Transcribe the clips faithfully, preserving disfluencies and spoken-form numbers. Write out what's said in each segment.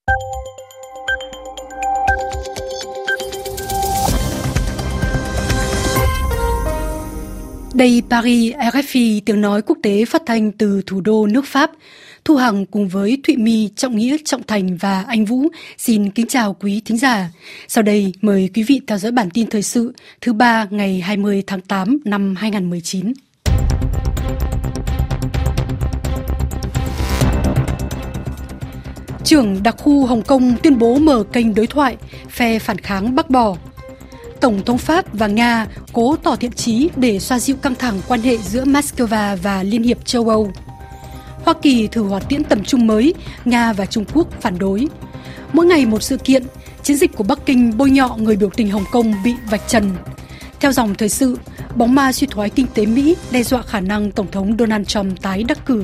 Đây Paris, rờ ép i, tiếng nói quốc tế phát thanh từ thủ đô nước Pháp. Thu Hằng cùng với Thụy My, Trọng Nghĩa, Trọng Thành và Anh Vũ xin kính chào quý thính giả. Sau đây mời quý vị theo dõi bản tin thời sự thứ ba ngày hai mươi tháng tám năm hai nghìn không trăm mười chín. Trưởng đặc khu Hồng Kông tuyên bố mở kênh đối thoại, phe phản kháng bác bỏ. Tổng thống Pháp và Nga cố tỏ thiện chí để xoa dịu căng thẳng quan hệ giữa Moscow và Liên hiệp châu Âu. Hoa Kỳ thử hỏa tiễn tầm trung mới, Nga và Trung Quốc phản đối. Mỗi ngày một sự kiện, chiến dịch của Bắc Kinh bôi nhọ người biểu tình Hồng Kông bị vạch trần. Theo dòng thời sự, bóng ma suy thoái kinh tế Mỹ đe dọa khả năng Tổng thống Donald Trump tái đắc cử.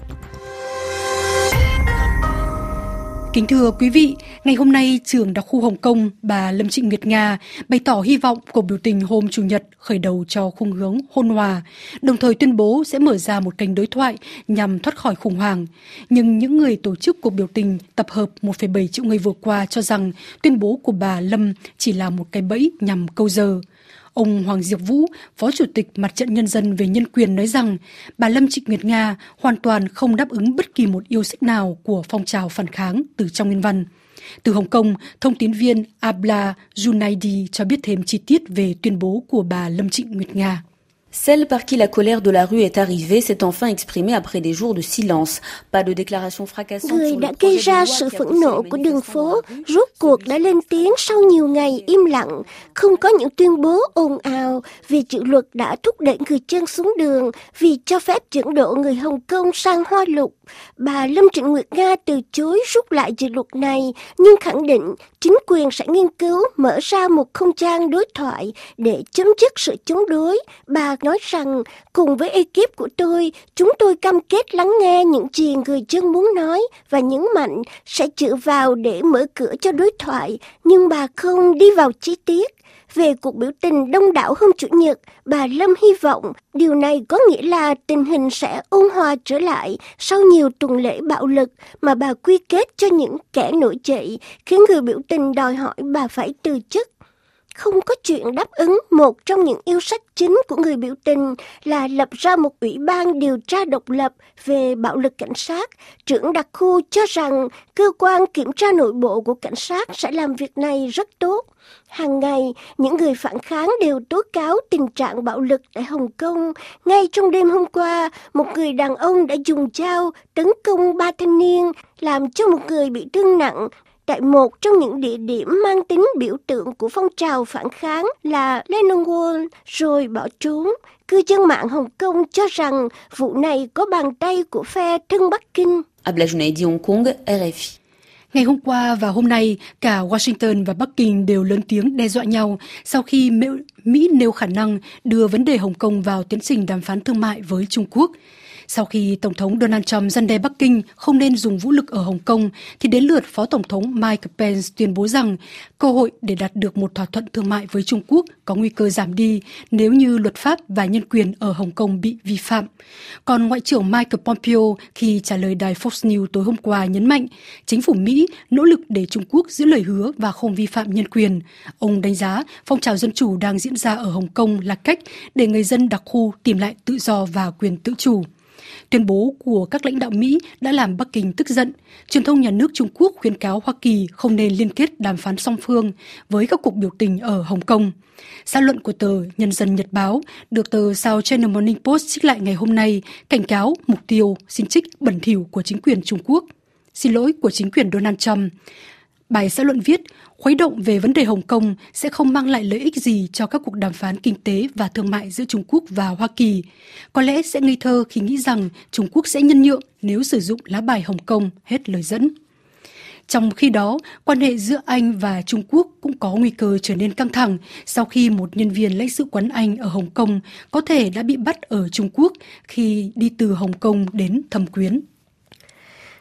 Kính thưa quý vị, ngày hôm nay, trưởng đặc khu Hồng Kông, bà Lâm Trịnh Nguyệt Nga bày tỏ hy vọng cuộc biểu tình hôm Chủ nhật khởi đầu cho khung hướng hôn hòa, đồng thời tuyên bố sẽ mở ra một kênh đối thoại nhằm thoát khỏi khủng hoảng. Nhưng những người tổ chức cuộc biểu tình tập hợp một phẩy bảy triệu người vừa qua cho rằng tuyên bố của bà Lâm chỉ là một cái bẫy nhằm câu giờ. Ông Hoàng Diệp Vũ, Phó Chủ tịch Mặt trận Nhân dân về Nhân quyền nói rằng bà Lâm Trịnh Nguyệt Nga hoàn toàn không đáp ứng bất kỳ một yêu sách nào của phong trào phản kháng từ trong nguyên văn. Từ Hồng Kông, thông tín viên Abla Junaidi cho biết thêm chi tiết về tuyên bố của bà Lâm Trịnh Nguyệt Nga. Celle par qui la colère de la rue est arrivée s'est enfin exprimée après des jours de silence. Pas de déclaration fracassante. Người đã gây ra sự phẫn nộ của đường phố rốt cuộc đã lên tiếng sau nhiều ngày im lặng, không có những tuyên bố ồn ào vì dự luật đã thúc đẩy người dân xuống đường, vì cho phép chuyển độ người Hồng Kông sang Hoa Lục. Bà Lâm Trịnh Nguyệt Nga từ chối rút lại dự luật này, nhưng khẳng định chính quyền sẽ nghiên cứu mở ra một không gian đối thoại để chấm dứt sự chống đối. Bà nói rằng, cùng với ekip của tôi, chúng tôi cam kết lắng nghe những gì người dân muốn nói và nhấn mạnh sẽ chữa vào để mở cửa cho đối thoại, nhưng bà không đi vào chi tiết. Về cuộc biểu tình đông đảo hôm Chủ nhật, bà Lâm hy vọng điều này có nghĩa là tình hình sẽ ôn hòa trở lại sau nhiều tuần lễ bạo lực mà bà quy kết cho những kẻ nổi dậy, khiến người biểu tình đòi hỏi bà phải từ chức. Không có chuyện đáp ứng một trong những yêu sách chính của người biểu tình là lập ra một ủy ban điều tra độc lập về bạo lực cảnh sát. Trưởng đặc khu cho rằng cơ quan kiểm tra nội bộ của cảnh sát sẽ làm việc này rất tốt. Hàng ngày, những người phản kháng đều tố cáo tình trạng bạo lực tại Hồng Kông. Ngay trong đêm hôm qua, một người đàn ông đã dùng dao tấn công ba thanh niên, làm cho một người bị thương nặng tại một trong những địa điểm mang tính biểu tượng của phong trào phản kháng là Lennon Wall, rồi bỏ trốn. Cư dân mạng Hồng Kông cho rằng vụ này có bàn tay của phe thân Bắc Kinh. Abla Junaidi, Hong Kong, rờ ép i. Ngày hôm qua và hôm nay, cả Washington và Bắc Kinh đều lớn tiếng đe dọa nhau sau khi Mỹ nêu khả năng đưa vấn đề Hồng Kông vào tiến trình đàm phán thương mại với Trung Quốc. Sau khi Tổng thống Donald Trump răn đe Bắc Kinh không nên dùng vũ lực ở Hồng Kông, thì đến lượt Phó Tổng thống Mike Pence tuyên bố rằng cơ hội để đạt được một thỏa thuận thương mại với Trung Quốc có nguy cơ giảm đi nếu như luật pháp và nhân quyền ở Hồng Kông bị vi phạm. Còn Ngoại trưởng Mike Pompeo khi trả lời đài Fox News tối hôm qua nhấn mạnh chính phủ Mỹ nỗ lực để Trung Quốc giữ lời hứa và không vi phạm nhân quyền. Ông đánh giá phong trào dân chủ đang diễn ra ở Hồng Kông là cách để người dân đặc khu tìm lại tự do và quyền tự chủ. Tuyên bố của các lãnh đạo Mỹ đã làm Bắc Kinh tức giận. Truyền thông nhà nước Trung Quốc khuyến cáo Hoa Kỳ không nên liên kết đàm phán song phương với các cuộc biểu tình ở Hồng Kông. Xã luận của tờ Nhân dân Nhật Báo được tờ South China Morning Post trích lại ngày hôm nay cảnh cáo mục tiêu xin trích bẩn thỉu của chính quyền Trung Quốc. Xin lỗi của chính quyền Donald Trump. Bài xã luận viết, khuấy động về vấn đề Hồng Kông sẽ không mang lại lợi ích gì cho các cuộc đàm phán kinh tế và thương mại giữa Trung Quốc và Hoa Kỳ. Có lẽ sẽ ngây thơ khi nghĩ rằng Trung Quốc sẽ nhân nhượng nếu sử dụng lá bài Hồng Kông, hết lời dẫn. Trong khi đó, quan hệ giữa Anh và Trung Quốc cũng có nguy cơ trở nên căng thẳng sau khi một nhân viên lãnh sự quán Anh ở Hồng Kông có thể đã bị bắt ở Trung Quốc khi đi từ Hồng Kông đến Thâm Quyến.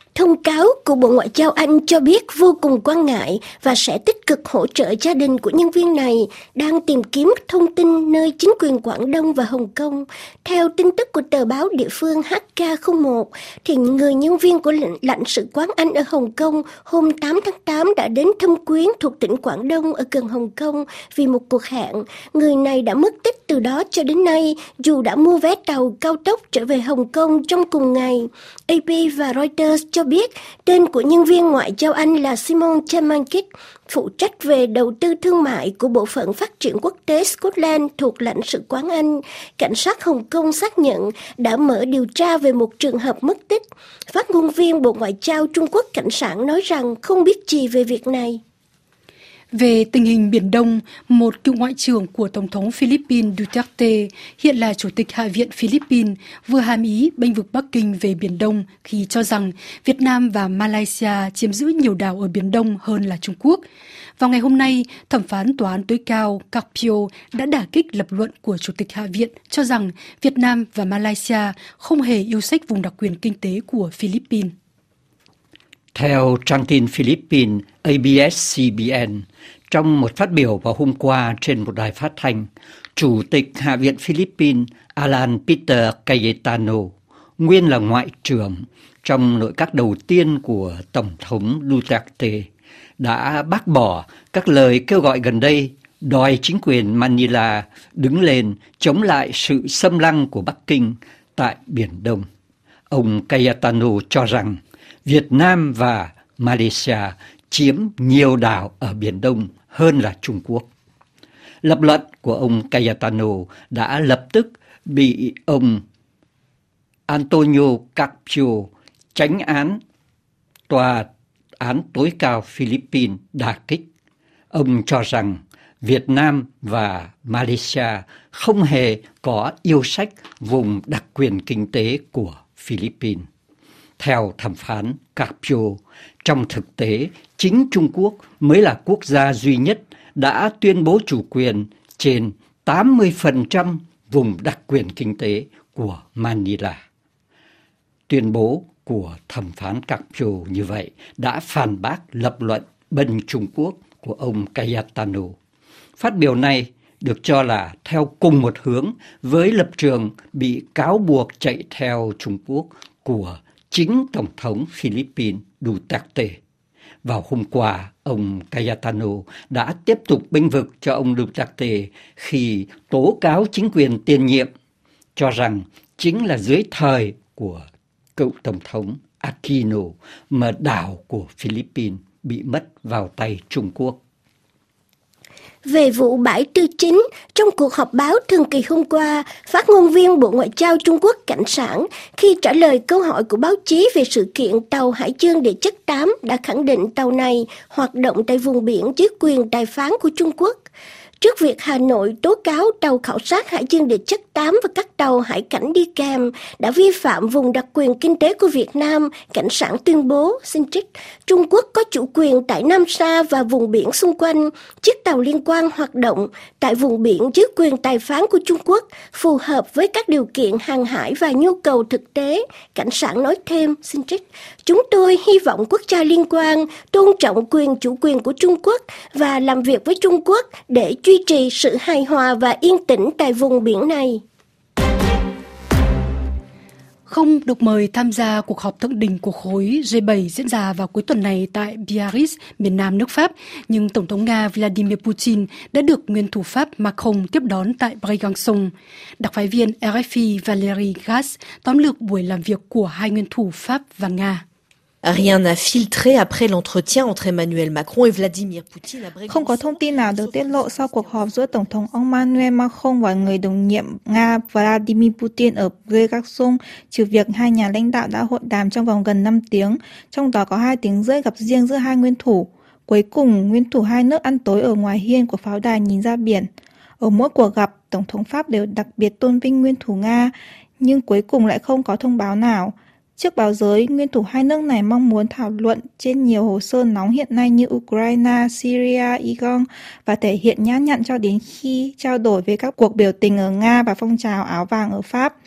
Thông cáo của Bộ Ngoại giao Anh cho biết vô cùng quan ngại và sẽ tích cực hỗ trợ gia đình của nhân viên này đang tìm kiếm thông tin nơi chính quyền Quảng Đông và Hồng Kông. Theo tin tức của tờ báo địa phương H K không một, thì người nhân viên của lãnh, lãnh sự quán Anh ở Hồng Kông hôm tám tháng tám đã đến thăm quyến thuộc tỉnh Quảng Đông ở gần Hồng Kông vì một cuộc hẹn. Người này đã mất tích từ đó cho đến nay, dù đã mua vé tàu cao tốc trở về Hồng Kông trong cùng ngày. A P và Reuters cho biết tên của nhân viên ngoại giao Anh là Simon Chamankit, phụ trách về đầu tư thương mại của Bộ phận Phát triển Quốc tế Scotland thuộc lãnh sự quán Anh. Cảnh sát Hồng Kông xác nhận đã mở điều tra về một trường hợp mất tích. Phát ngôn viên Bộ Ngoại giao Trung Quốc Cảnh Sảng nói rằng không biết gì về việc này. Về tình hình Biển Đông, một cựu ngoại trưởng của Tổng thống Philippines Duterte, hiện là Chủ tịch Hạ viện Philippines, vừa hàm ý bênh vực Bắc Kinh về Biển Đông khi cho rằng Việt Nam và Malaysia chiếm giữ nhiều đảo ở Biển Đông hơn là Trung Quốc. Vào ngày hôm nay, thẩm phán Tòa án tối cao Carpio đã đả kích lập luận của Chủ tịch Hạ viện cho rằng Việt Nam và Malaysia không hề yêu sách vùng đặc quyền kinh tế của Philippines. Theo trang tin Philippines A B S C B N, trong một phát biểu vào hôm qua trên một đài phát thanh, Chủ tịch Hạ viện Philippines Alan Peter Cayetano, nguyên là ngoại trưởng trong nội các đầu tiên của Tổng thống Duterte, đã bác bỏ các lời kêu gọi gần đây đòi chính quyền Manila đứng lên chống lại sự xâm lăng của Bắc Kinh tại Biển Đông. Ông Cayetano cho rằng Việt Nam và Malaysia chiếm nhiều đảo ở Biển Đông hơn là Trung Quốc. Lập luận của ông Cayetano đã lập tức bị ông Antonio Carpio, chánh án Tòa án tối cao Philippines đả kích. Ông cho rằng Việt Nam và Malaysia không hề có yêu sách vùng đặc quyền kinh tế của Philippines. Theo thẩm phán Carpio, trong thực tế, chính Trung Quốc mới là quốc gia duy nhất đã tuyên bố chủ quyền trên tám mươi phần trăm vùng đặc quyền kinh tế của Manila. Tuyên bố của thẩm phán Carpio như vậy đã phản bác lập luận bênh Trung Quốc của ông Cayetano. Phát biểu này được cho là theo cùng một hướng với lập trường bị cáo buộc chạy theo Trung Quốc của chính Tổng thống Philippines Duterte. Vào hôm qua, ông Cayetano đã tiếp tục bênh vực cho ông Duterte khi tố cáo chính quyền tiền nhiệm, cho rằng chính là dưới thời của cựu Tổng thống Aquino mà đảo của Philippines bị mất vào tay Trung Quốc. Về vụ bãi tư chính, trong cuộc họp báo thường kỳ hôm qua, phát ngôn viên Bộ Ngoại giao Trung Quốc Cảnh Sảng khi trả lời câu hỏi của báo chí về sự kiện tàu Hải Dương Địa chất tám đã khẳng định tàu này hoạt động tại vùng biển dưới quyền tài phán của Trung Quốc. Trước việc Hà Nội tố cáo tàu khảo sát Hải Dương Địa chất tám và các tàu hải cảnh đi kèm đã vi phạm vùng đặc quyền kinh tế của Việt Nam, Cảnh Sảng tuyên bố, xin trích, Trung Quốc có chủ quyền tại Nam Sa và vùng biển xung quanh. Chiếc tàu liên quan hoạt động tại vùng biển dưới quyền tài phán của Trung Quốc, phù hợp với các điều kiện hàng hải và nhu cầu thực tế. Cảnh Sảng nói thêm, xin trích, chúng tôi hy vọng quốc gia liên quan tôn trọng quyền chủ quyền của Trung Quốc và làm việc với Trung Quốc để duy trì sự hài hòa và yên tĩnh tại vùng biển này. Không được mời tham gia cuộc họp thượng đỉnh của khối G bảy diễn ra vào cuối tuần này tại Biarritz, miền Nam nước Pháp, nhưng Tổng thống Nga Vladimir Putin đã được nguyên thủ Pháp Macron tiếp đón tại Brégançon. Đặc phái viên R F I Valérie Gass tóm lược buổi làm việc của hai nguyên thủ Pháp và Nga. Rien n'a filtré après l'entretien entre Emmanuel Macron et Vladimir Putin à Brégançon. Không có thông tin nào được tiết lộ sau cuộc họp giữa Tổng thống Emmanuel Macron và người đồng nhiệm Nga Vladimir Putin ở Brégançon, trừ việc hai nhà lãnh đạo đã hội đàm trong vòng gần năm tiếng, trong đó có hai tiếng rưỡi gặp riêng giữa hai nguyên thủ. Cuối cùng, nguyên thủ hai nước ăn tối ở ngoài hiên của pháo đài nhìn ra biển. Ở mỗi cuộc gặp, Tổng thống Pháp đều đặc biệt tôn vinh nguyên thủ Nga, nhưng cuối cùng lại không có thông báo nào. Trước báo giới, nguyên thủ hai nước này mong muốn thảo luận trên nhiều hồ sơ nóng hiện nay như Ukraine, Syria, Iran và thể hiện nhã nhặn cho đến khi trao đổi về các cuộc biểu tình ở Nga và phong trào áo vàng ở Pháp.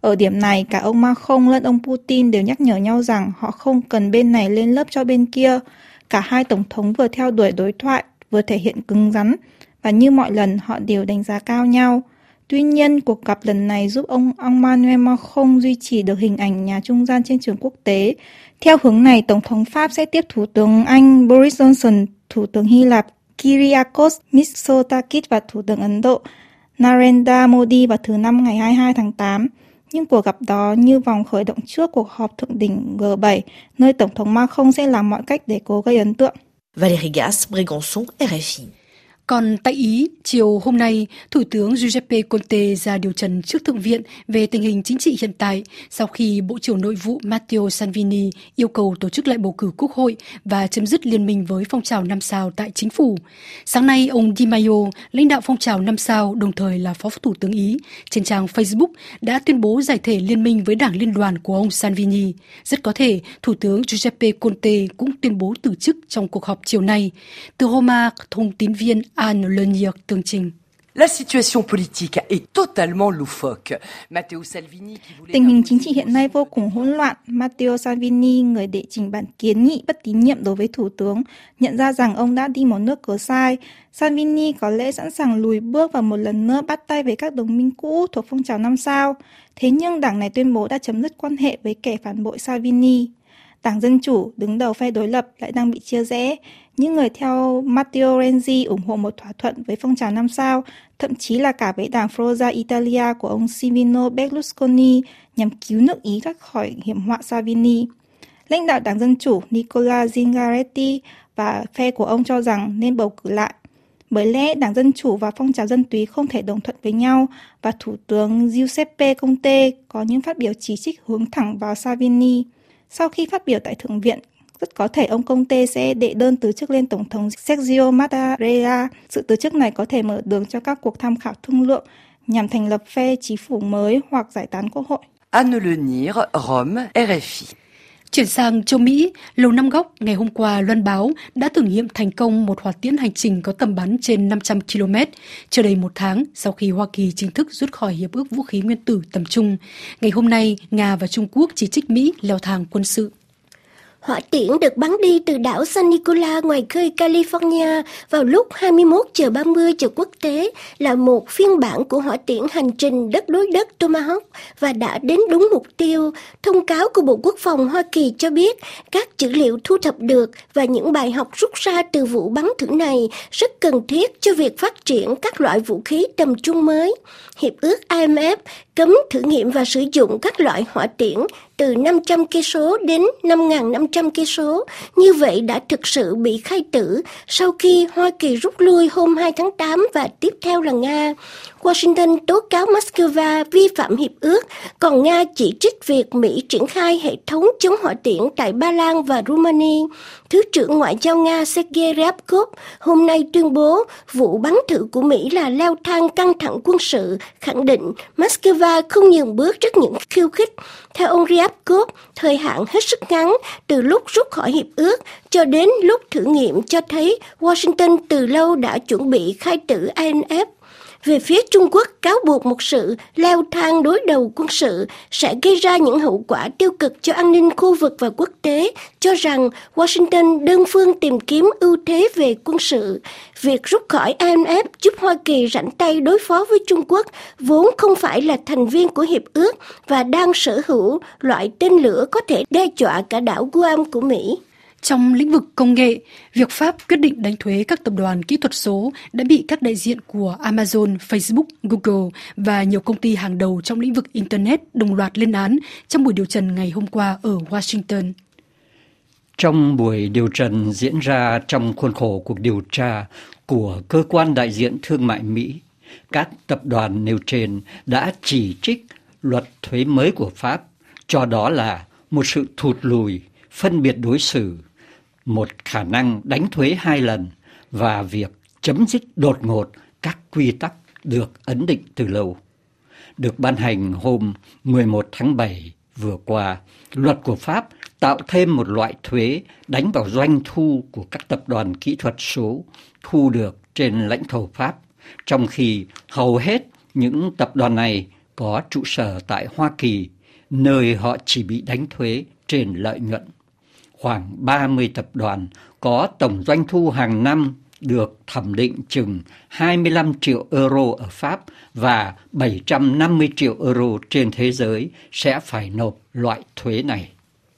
Ở điểm này, cả ông Macron lẫn ông Putin đều nhắc nhở nhau rằng họ không cần bên này lên lớp cho bên kia. Cả hai tổng thống vừa theo đuổi đối thoại, vừa thể hiện cứng rắn, và như mọi lần họ đều đánh giá cao nhau. Tuy nhiên, cuộc gặp lần này giúp ông Emmanuel Macron duy trì được hình ảnh nhà trung gian trên trường quốc tế. Theo hướng này, Tổng thống Pháp sẽ tiếp Thủ tướng Anh Boris Johnson, Thủ tướng Hy Lạp Kyriakos Mitsotakis và Thủ tướng Ấn Độ Narendra Modi vào thứ Năm ngày hai mươi hai tháng tám. Nhưng cuộc gặp đó như vòng khởi động trước cuộc họp thượng đỉnh G bảy, nơi Tổng thống Macron sẽ làm mọi cách để cố gây ấn tượng. Valérie Gasse, Brégançon, R F I. Còn tại Ý, chiều hôm nay, Thủ tướng Giuseppe Conte ra điều trần trước Thượng viện về tình hình chính trị hiện tại sau khi Bộ trưởng Nội vụ Matteo Salvini yêu cầu tổ chức lại bầu cử quốc hội và chấm dứt liên minh với phong trào năm sao tại chính phủ. Sáng nay, ông Di Maio, lãnh đạo phong trào năm sao, đồng thời là Phó Thủ tướng Ý, trên trang Facebook đã tuyên bố giải thể liên minh với đảng liên đoàn của ông Salvini. Rất có thể, Thủ tướng Giuseppe Conte cũng tuyên bố từ chức trong cuộc họp chiều nay. Từ Roma, thông tín viên Anne Lenier tường trình. La situation politique est totalement loufoque. Matteo Salvini Tình hình chính trị hiện nay vô cùng hỗn loạn. Matteo Salvini, người đệ trình bản kiến nghị bất tín nhiệm đối với thủ tướng, nhận ra rằng ông đã đi một nước cờ sai. Salvini có lẽ sẵn sàng lùi bước và một lần nữa bắt tay với các đồng minh cũ thuộc phong trào năm sao. Thế nhưng đảng này tuyên bố đã chấm dứt quan hệ với kẻ phản bội Salvini. Đảng Dân Chủ, đứng đầu phe đối lập, lại đang bị chia rẽ. Những người theo Matteo Renzi ủng hộ một thỏa thuận với phong trào năm sao, thậm chí là cả với đảng Forza Italia của ông Silvio Berlusconi nhằm cứu nước Ý thoát khỏi hiểm họa Salvini. Lãnh đạo Đảng Dân Chủ Nicola Zingaretti và phe của ông cho rằng nên bầu cử lại. Bởi lẽ Đảng Dân Chủ và phong trào dân túy không thể đồng thuận với nhau và Thủ tướng Giuseppe Conte có những phát biểu chỉ trích hướng thẳng vào Salvini. Sau khi phát biểu tại Thượng viện, rất có thể ông Conte sẽ đệ đơn từ chức lên Tổng thống Sergio Mattarella. Sự từ chức này có thể mở đường cho các cuộc tham khảo thương lượng nhằm thành lập phe chính phủ mới hoặc giải tán quốc hội. Anne Lenier, Rome, R F I. Chuyển sang châu Mỹ, Lầu Năm Góc ngày hôm qua loan báo đã thử nghiệm thành công một hỏa tiễn hành trình có tầm bắn trên năm trăm ki lô mét, chưa đầy một tháng sau khi Hoa Kỳ chính thức rút khỏi Hiệp ước Vũ khí Nguyên tử tầm trung. Ngày hôm nay, Nga và Trung Quốc chỉ trích Mỹ leo thang quân sự. Hỏa tiễn được bắn đi từ đảo San Nicola ngoài khơi California vào lúc hai mươi mốt giờ ba mươi giờ quốc tế là một phiên bản của hỏa tiễn hành trình đất đối đất Tomahawk và đã đến đúng mục tiêu. Thông cáo của Bộ Quốc phòng Hoa Kỳ cho biết các dữ liệu thu thập được và những bài học rút ra từ vụ bắn thử này rất cần thiết cho việc phát triển các loại vũ khí tầm trung mới. Hiệp ước I M F cấm thử nghiệm và sử dụng các loại hỏa tiễn từ năm trăm cây số đến năm nghìn năm trăm cây số. Như vậy đã thực sự bị khai tử sau khi Hoa Kỳ rút lui hôm hai tháng tám và tiếp theo là Nga. Washington tố cáo Moscow vi phạm hiệp ước, còn Nga chỉ trích việc Mỹ triển khai hệ thống chống hỏa tiễn tại Ba Lan và Rumani. Thứ trưởng Ngoại giao Nga Sergei Ryabkov hôm nay tuyên bố vụ bắn thử của Mỹ là leo thang căng thẳng quân sự, khẳng định Moscow không nhường bước trước những khiêu khích. Theo ông Ryabkov, thời hạn hết sức ngắn từ lúc rút khỏi hiệp ước cho đến lúc thử nghiệm cho thấy Washington từ lâu đã chuẩn bị khai tử I N F. Về phía Trung Quốc, cáo buộc một sự leo thang đối đầu quân sự sẽ gây ra những hậu quả tiêu cực cho an ninh khu vực và quốc tế, cho rằng Washington đơn phương tìm kiếm ưu thế về quân sự. Việc rút khỏi I N F giúp Hoa Kỳ rảnh tay đối phó với Trung Quốc, vốn không phải là thành viên của hiệp ước và đang sở hữu loại tên lửa có thể đe dọa cả đảo Guam của Mỹ. Trong lĩnh vực công nghệ, việc Pháp quyết định đánh thuế các tập đoàn kỹ thuật số đã bị các đại diện của Amazon, Facebook, Google và nhiều công ty hàng đầu trong lĩnh vực Internet đồng loạt lên án trong buổi điều trần ngày hôm qua ở Washington. Trong buổi điều trần diễn ra trong khuôn khổ cuộc điều tra của Cơ quan Đại diện Thương mại Mỹ, các tập đoàn nêu trên đã chỉ trích luật thuế mới của Pháp, cho đó là một sự thụt lùi, phân biệt đối xử, một khả năng đánh thuế hai lần và việc chấm dứt đột ngột các quy tắc được ấn định từ lâu. Được ban hành hôm mười một tháng bảy vừa qua, luật của Pháp tạo thêm một loại thuế đánh vào doanh thu của các tập đoàn kỹ thuật số thu được trên lãnh thổ Pháp, trong khi hầu hết những tập đoàn này có trụ sở tại Hoa Kỳ, nơi họ chỉ bị đánh thuế trên lợi nhuận. Khoảng ba mươi tập đoàn có tổng doanh thu hàng năm được thẩm định chừng hai mươi lăm triệu euro ở Pháp và bảy trăm năm mươi triệu euro trên thế giới sẽ phải nộp loại thuế này.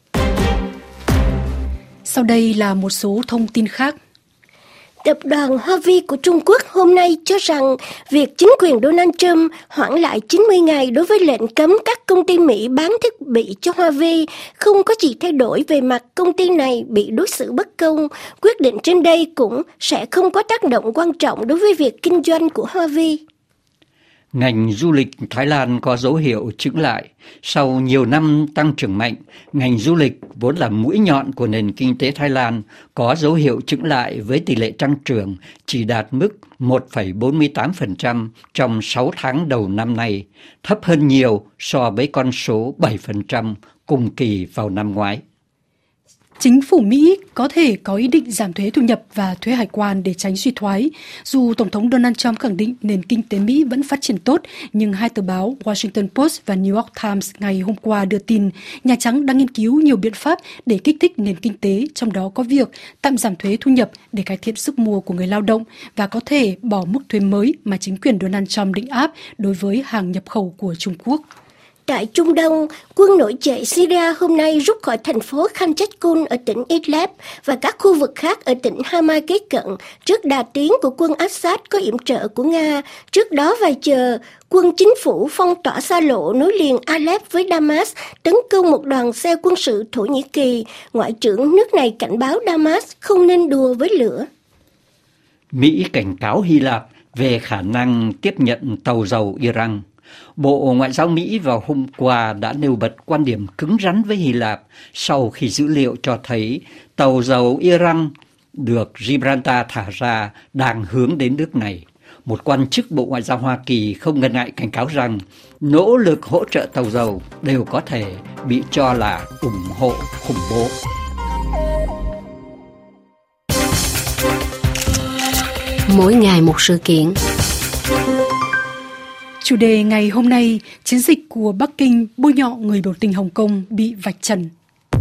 Sau đây là một số thông tin khác. Tập đoàn Huawei của Trung Quốc hôm nay cho rằng việc chính quyền Donald Trump hoãn lại chín mươi ngày đối với lệnh cấm các công ty Mỹ bán thiết bị cho Huawei không có gì thay đổi về mặt công ty này bị đối xử bất công. Quyết định trên đây cũng sẽ không có tác động quan trọng đối với việc kinh doanh của Huawei. Ngành du lịch Thái Lan có dấu hiệu chững lại. Sau nhiều năm tăng trưởng mạnh, ngành du lịch vốn là mũi nhọn của nền kinh tế Thái Lan có dấu hiệu chững lại với tỷ lệ tăng trưởng chỉ đạt mức một phẩy bốn mươi tám phần trăm trong sáu tháng đầu năm nay, thấp hơn nhiều so với con số bảy phần trăm cùng kỳ vào năm ngoái. Chính phủ Mỹ có thể có ý định giảm thuế thu nhập và thuế hải quan để tránh suy thoái. Dù Tổng thống Donald Trump khẳng định nền kinh tế Mỹ vẫn phát triển tốt, nhưng hai tờ báo Washington Post và New York Times ngày hôm qua đưa tin Nhà Trắng đang nghiên cứu nhiều biện pháp để kích thích nền kinh tế, trong đó có việc tạm giảm thuế thu nhập để cải thiện sức mua của người lao động và có thể bỏ mức thuế mới mà chính quyền Donald Trump định áp đối với hàng nhập khẩu của Trung Quốc. Tại Trung Đông, quân nổi dậy Syria hôm nay rút khỏi thành phố Khan Cheikhoun ở tỉnh Idlib và các khu vực khác ở tỉnh Hama kế cận trước đà tiến của quân Assad có yểm trợ của Nga. Trước đó vài giờ, quân chính phủ phong tỏa xa lộ nối liền Aleppo với Damas, tấn công một đoàn xe quân sự Thổ Nhĩ Kỳ. Ngoại trưởng nước này cảnh báo Damas không nên đùa với lửa. Mỹ cảnh cáo Hy Lạp về khả năng tiếp nhận tàu dầu Iran. Bộ Ngoại giao Mỹ vào hôm qua đã nêu bật quan điểm cứng rắn với Hy Lạp sau khi dữ liệu cho thấy tàu dầu Iran được Gibraltar thả ra đang hướng đến nước này. Một quan chức Bộ Ngoại giao Hoa Kỳ không ngần ngại cảnh cáo rằng nỗ lực hỗ trợ tàu dầu đều có thể bị cho là ủng hộ khủng bố. Mỗi ngày một sự kiện. Chủ đề ngày hôm nay, chiến dịch của Bắc Kinh bôi nhọ người biểu tình Hồng Kông bị vạch trần.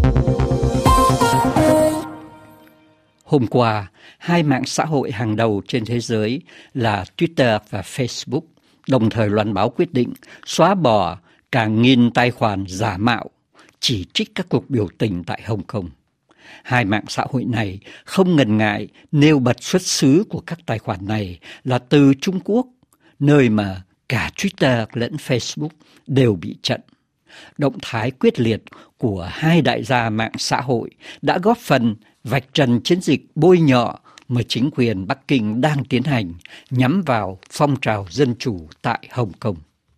Hôm qua, hai mạng xã hội hàng đầu trên thế giới là Twitter và Facebook đồng thời loan báo quyết định xóa bỏ cả nghìn tài khoản giả mạo chỉ trích các cuộc biểu tình tại Hồng Kông. Hai mạng xã hội này không ngần ngại nêu bật xuất xứ của các tài khoản này là từ Trung Quốc, nơi mà cả Twitter lẫn Facebook đều bị chặn. Động thái quyết liệt của hai đại gia mạng xã hội đã góp phần vạch trần chiến dịch bôi nhọ mà chính quyền Bắc Kinh đang tiến hành nhắm vào phong trào dân chủ tại Hồng Kông.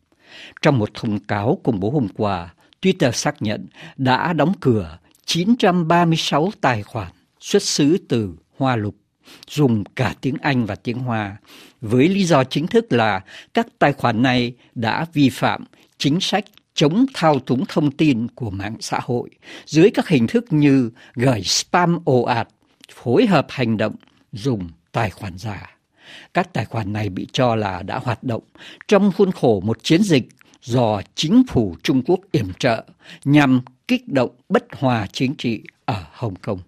Trong một thông cáo công bố hôm qua, Twitter xác nhận đã đóng cửa chín trăm ba mươi sáu tài khoản xuất xứ từ Hoa Lục, dùng cả tiếng Anh và tiếng Hoa, với lý do chính thức là các tài khoản này đã vi phạm chính sách chống thao túng thông tin của mạng xã hội dưới các hình thức như gửi spam ồ ạt, phối hợp hành động, dùng tài khoản giả. Các tài khoản này bị cho là đã hoạt động trong khuôn khổ một chiến dịch do chính phủ Trung Quốc yểm trợ nhằm kích động bất hòa chính trị ở Hồng Kông.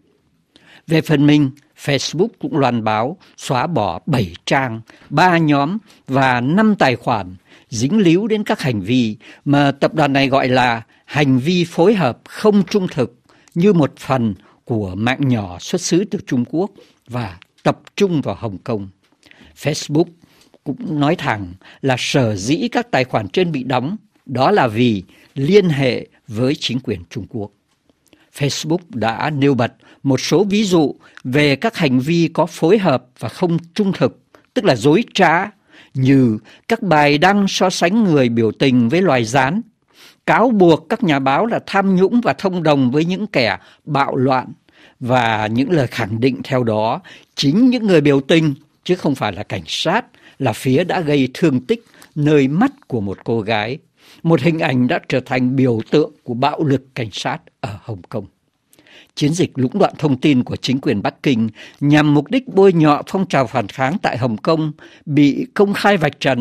Về phần mình, Facebook cũng loan báo xóa bỏ bảy trang, ba nhóm và năm tài khoản dính líu đến các hành vi mà tập đoàn này gọi là hành vi phối hợp không trung thực như một phần của mạng nhỏ xuất xứ từ Trung Quốc và tập trung vào Hồng Kông. Facebook cũng nói thẳng là sở dĩ các tài khoản trên bị đóng đó là vì liên hệ với chính quyền Trung Quốc. Facebook đã nêu bật một số ví dụ về các hành vi có phối hợp và không trung thực, tức là dối trá, như các bài đăng so sánh người biểu tình với loài gián, cáo buộc các nhà báo là tham nhũng và thông đồng với những kẻ bạo loạn, và những lời khẳng định theo đó chính những người biểu tình, chứ không phải là cảnh sát, là phía đã gây thương tích nơi mắt của một cô gái. Một hình ảnh đã trở thành biểu tượng của bạo lực cảnh sát ở Hồng Kông. Chiến dịch lũng đoạn thông tin của chính quyền Bắc Kinh nhằm mục đích bôi nhọ phong trào phản kháng tại Hồng Kông bị công khai vạch trần.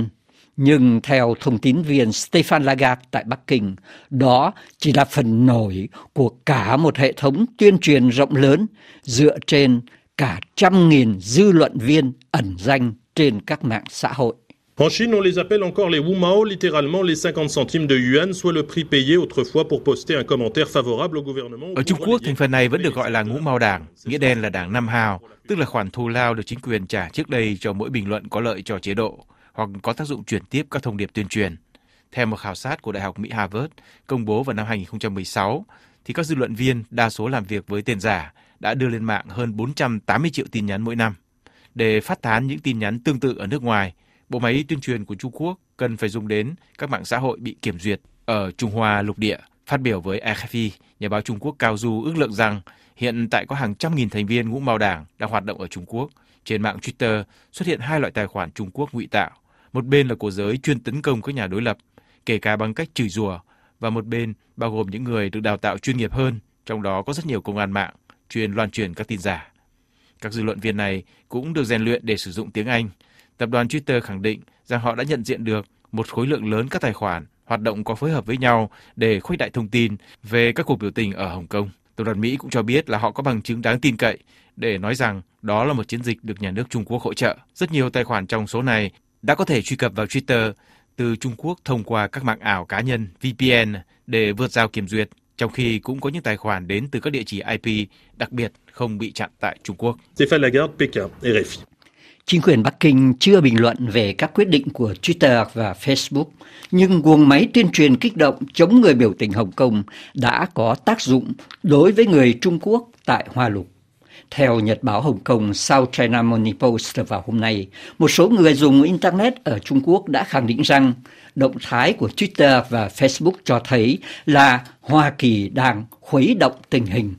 Nhưng theo thông tín viên Stéphane Lagarde tại Bắc Kinh, đó chỉ là phần nổi của cả một hệ thống tuyên truyền rộng lớn dựa trên cả trăm nghìn dư luận viên ẩn danh trên các mạng xã hội. En Chine, on les appelle encore les Wu Mao, littéralement les cinquante centimes de yuan, soit le prix payé autrefois pour poster un commentaire favorable au gouvernement. Ở Trung Quốc, thành phần này vẫn được gọi là ngũ mao đảng, nghĩa đen là đảng năm hào, tức là khoản thù lao được chính quyền trả trước đây cho mỗi bình luận có lợi cho chế độ, hoặc có tác dụng chuyển tiếp các thông điệp tuyên truyền. Theo một khảo sát của Đại học Mỹ Harvard công bố vào năm hai không một sáu, thì các dư luận viên, đa số làm việc với tên giả, đã đưa lên mạng hơn bốn trăm tám mươi triệu tin nhắn mỗi năm. Để phát tán những tin nhắn tương tự ở nước ngoài, bộ máy tuyên truyền của Trung Quốc cần phải dùng đến các mạng xã hội bị kiểm duyệt ở Trung Hoa lục địa. Phát biểu với a ép pê, nhà báo Trung Quốc Cao Du ước lượng rằng hiện tại có hàng trăm nghìn thành viên ngũ mao đảng đang hoạt động ở Trung Quốc. Trên mạng Twitter xuất hiện hai loại tài khoản Trung Quốc ngụy tạo. Một bên là của giới chuyên tấn công các nhà đối lập, kể cả bằng cách chửi rủa, và một bên bao gồm những người được đào tạo chuyên nghiệp hơn, trong đó có rất nhiều công an mạng, chuyên loan truyền các tin giả. Các dư luận viên này cũng được rèn luyện để sử dụng tiếng Anh. Tập đoàn Twitter khẳng định rằng họ đã nhận diện được một khối lượng lớn các tài khoản hoạt động có phối hợp với nhau để khuếch đại thông tin về các cuộc biểu tình ở Hồng Kông. Tập đoàn Mỹ cũng cho biết là họ có bằng chứng đáng tin cậy để nói rằng đó là một chiến dịch được nhà nước Trung Quốc hỗ trợ. Rất nhiều tài khoản trong số này đã có thể truy cập vào Twitter từ Trung Quốc thông qua các mạng ảo cá nhân V P N để vượt rào kiểm duyệt, trong khi cũng có những tài khoản đến từ các địa chỉ I P đặc biệt không bị chặn tại Trung Quốc. Stéphane Lagarde, Pékin, R F I. Chính quyền Bắc Kinh chưa bình luận về các quyết định của Twitter và Facebook, nhưng guồng máy tuyên truyền kích động chống người biểu tình Hồng Kông đã có tác dụng đối với người Trung Quốc tại Hoa Lục. Theo Nhật báo Hồng Kông South China Morning Post vào hôm nay, một số người dùng Internet ở Trung Quốc đã khẳng định rằng động thái của Twitter và Facebook cho thấy là Hoa Kỳ đang khuấy động tình hình.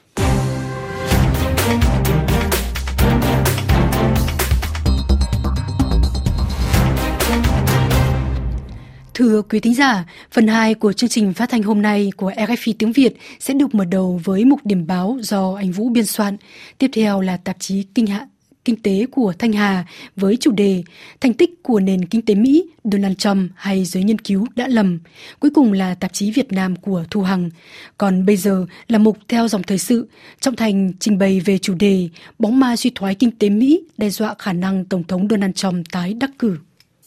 Thưa quý thính giả, phần hai của chương trình phát thanh hôm nay của R F I tiếng Việt sẽ được mở đầu với mục điểm báo do anh Vũ biên soạn. Tiếp theo là tạp chí Kinh hạ, Kinh tế của Thanh Hà với chủ đề Thành tích của nền kinh tế Mỹ, Donald Trump hay giới nghiên cứu đã lầm. Cuối cùng là tạp chí Việt Nam của Thu Hằng. Còn bây giờ là mục theo dòng thời sự, Trọng Thành trình bày về chủ đề Bóng ma suy thoái kinh tế Mỹ đe dọa khả năng Tổng thống Donald Trump tái đắc cử.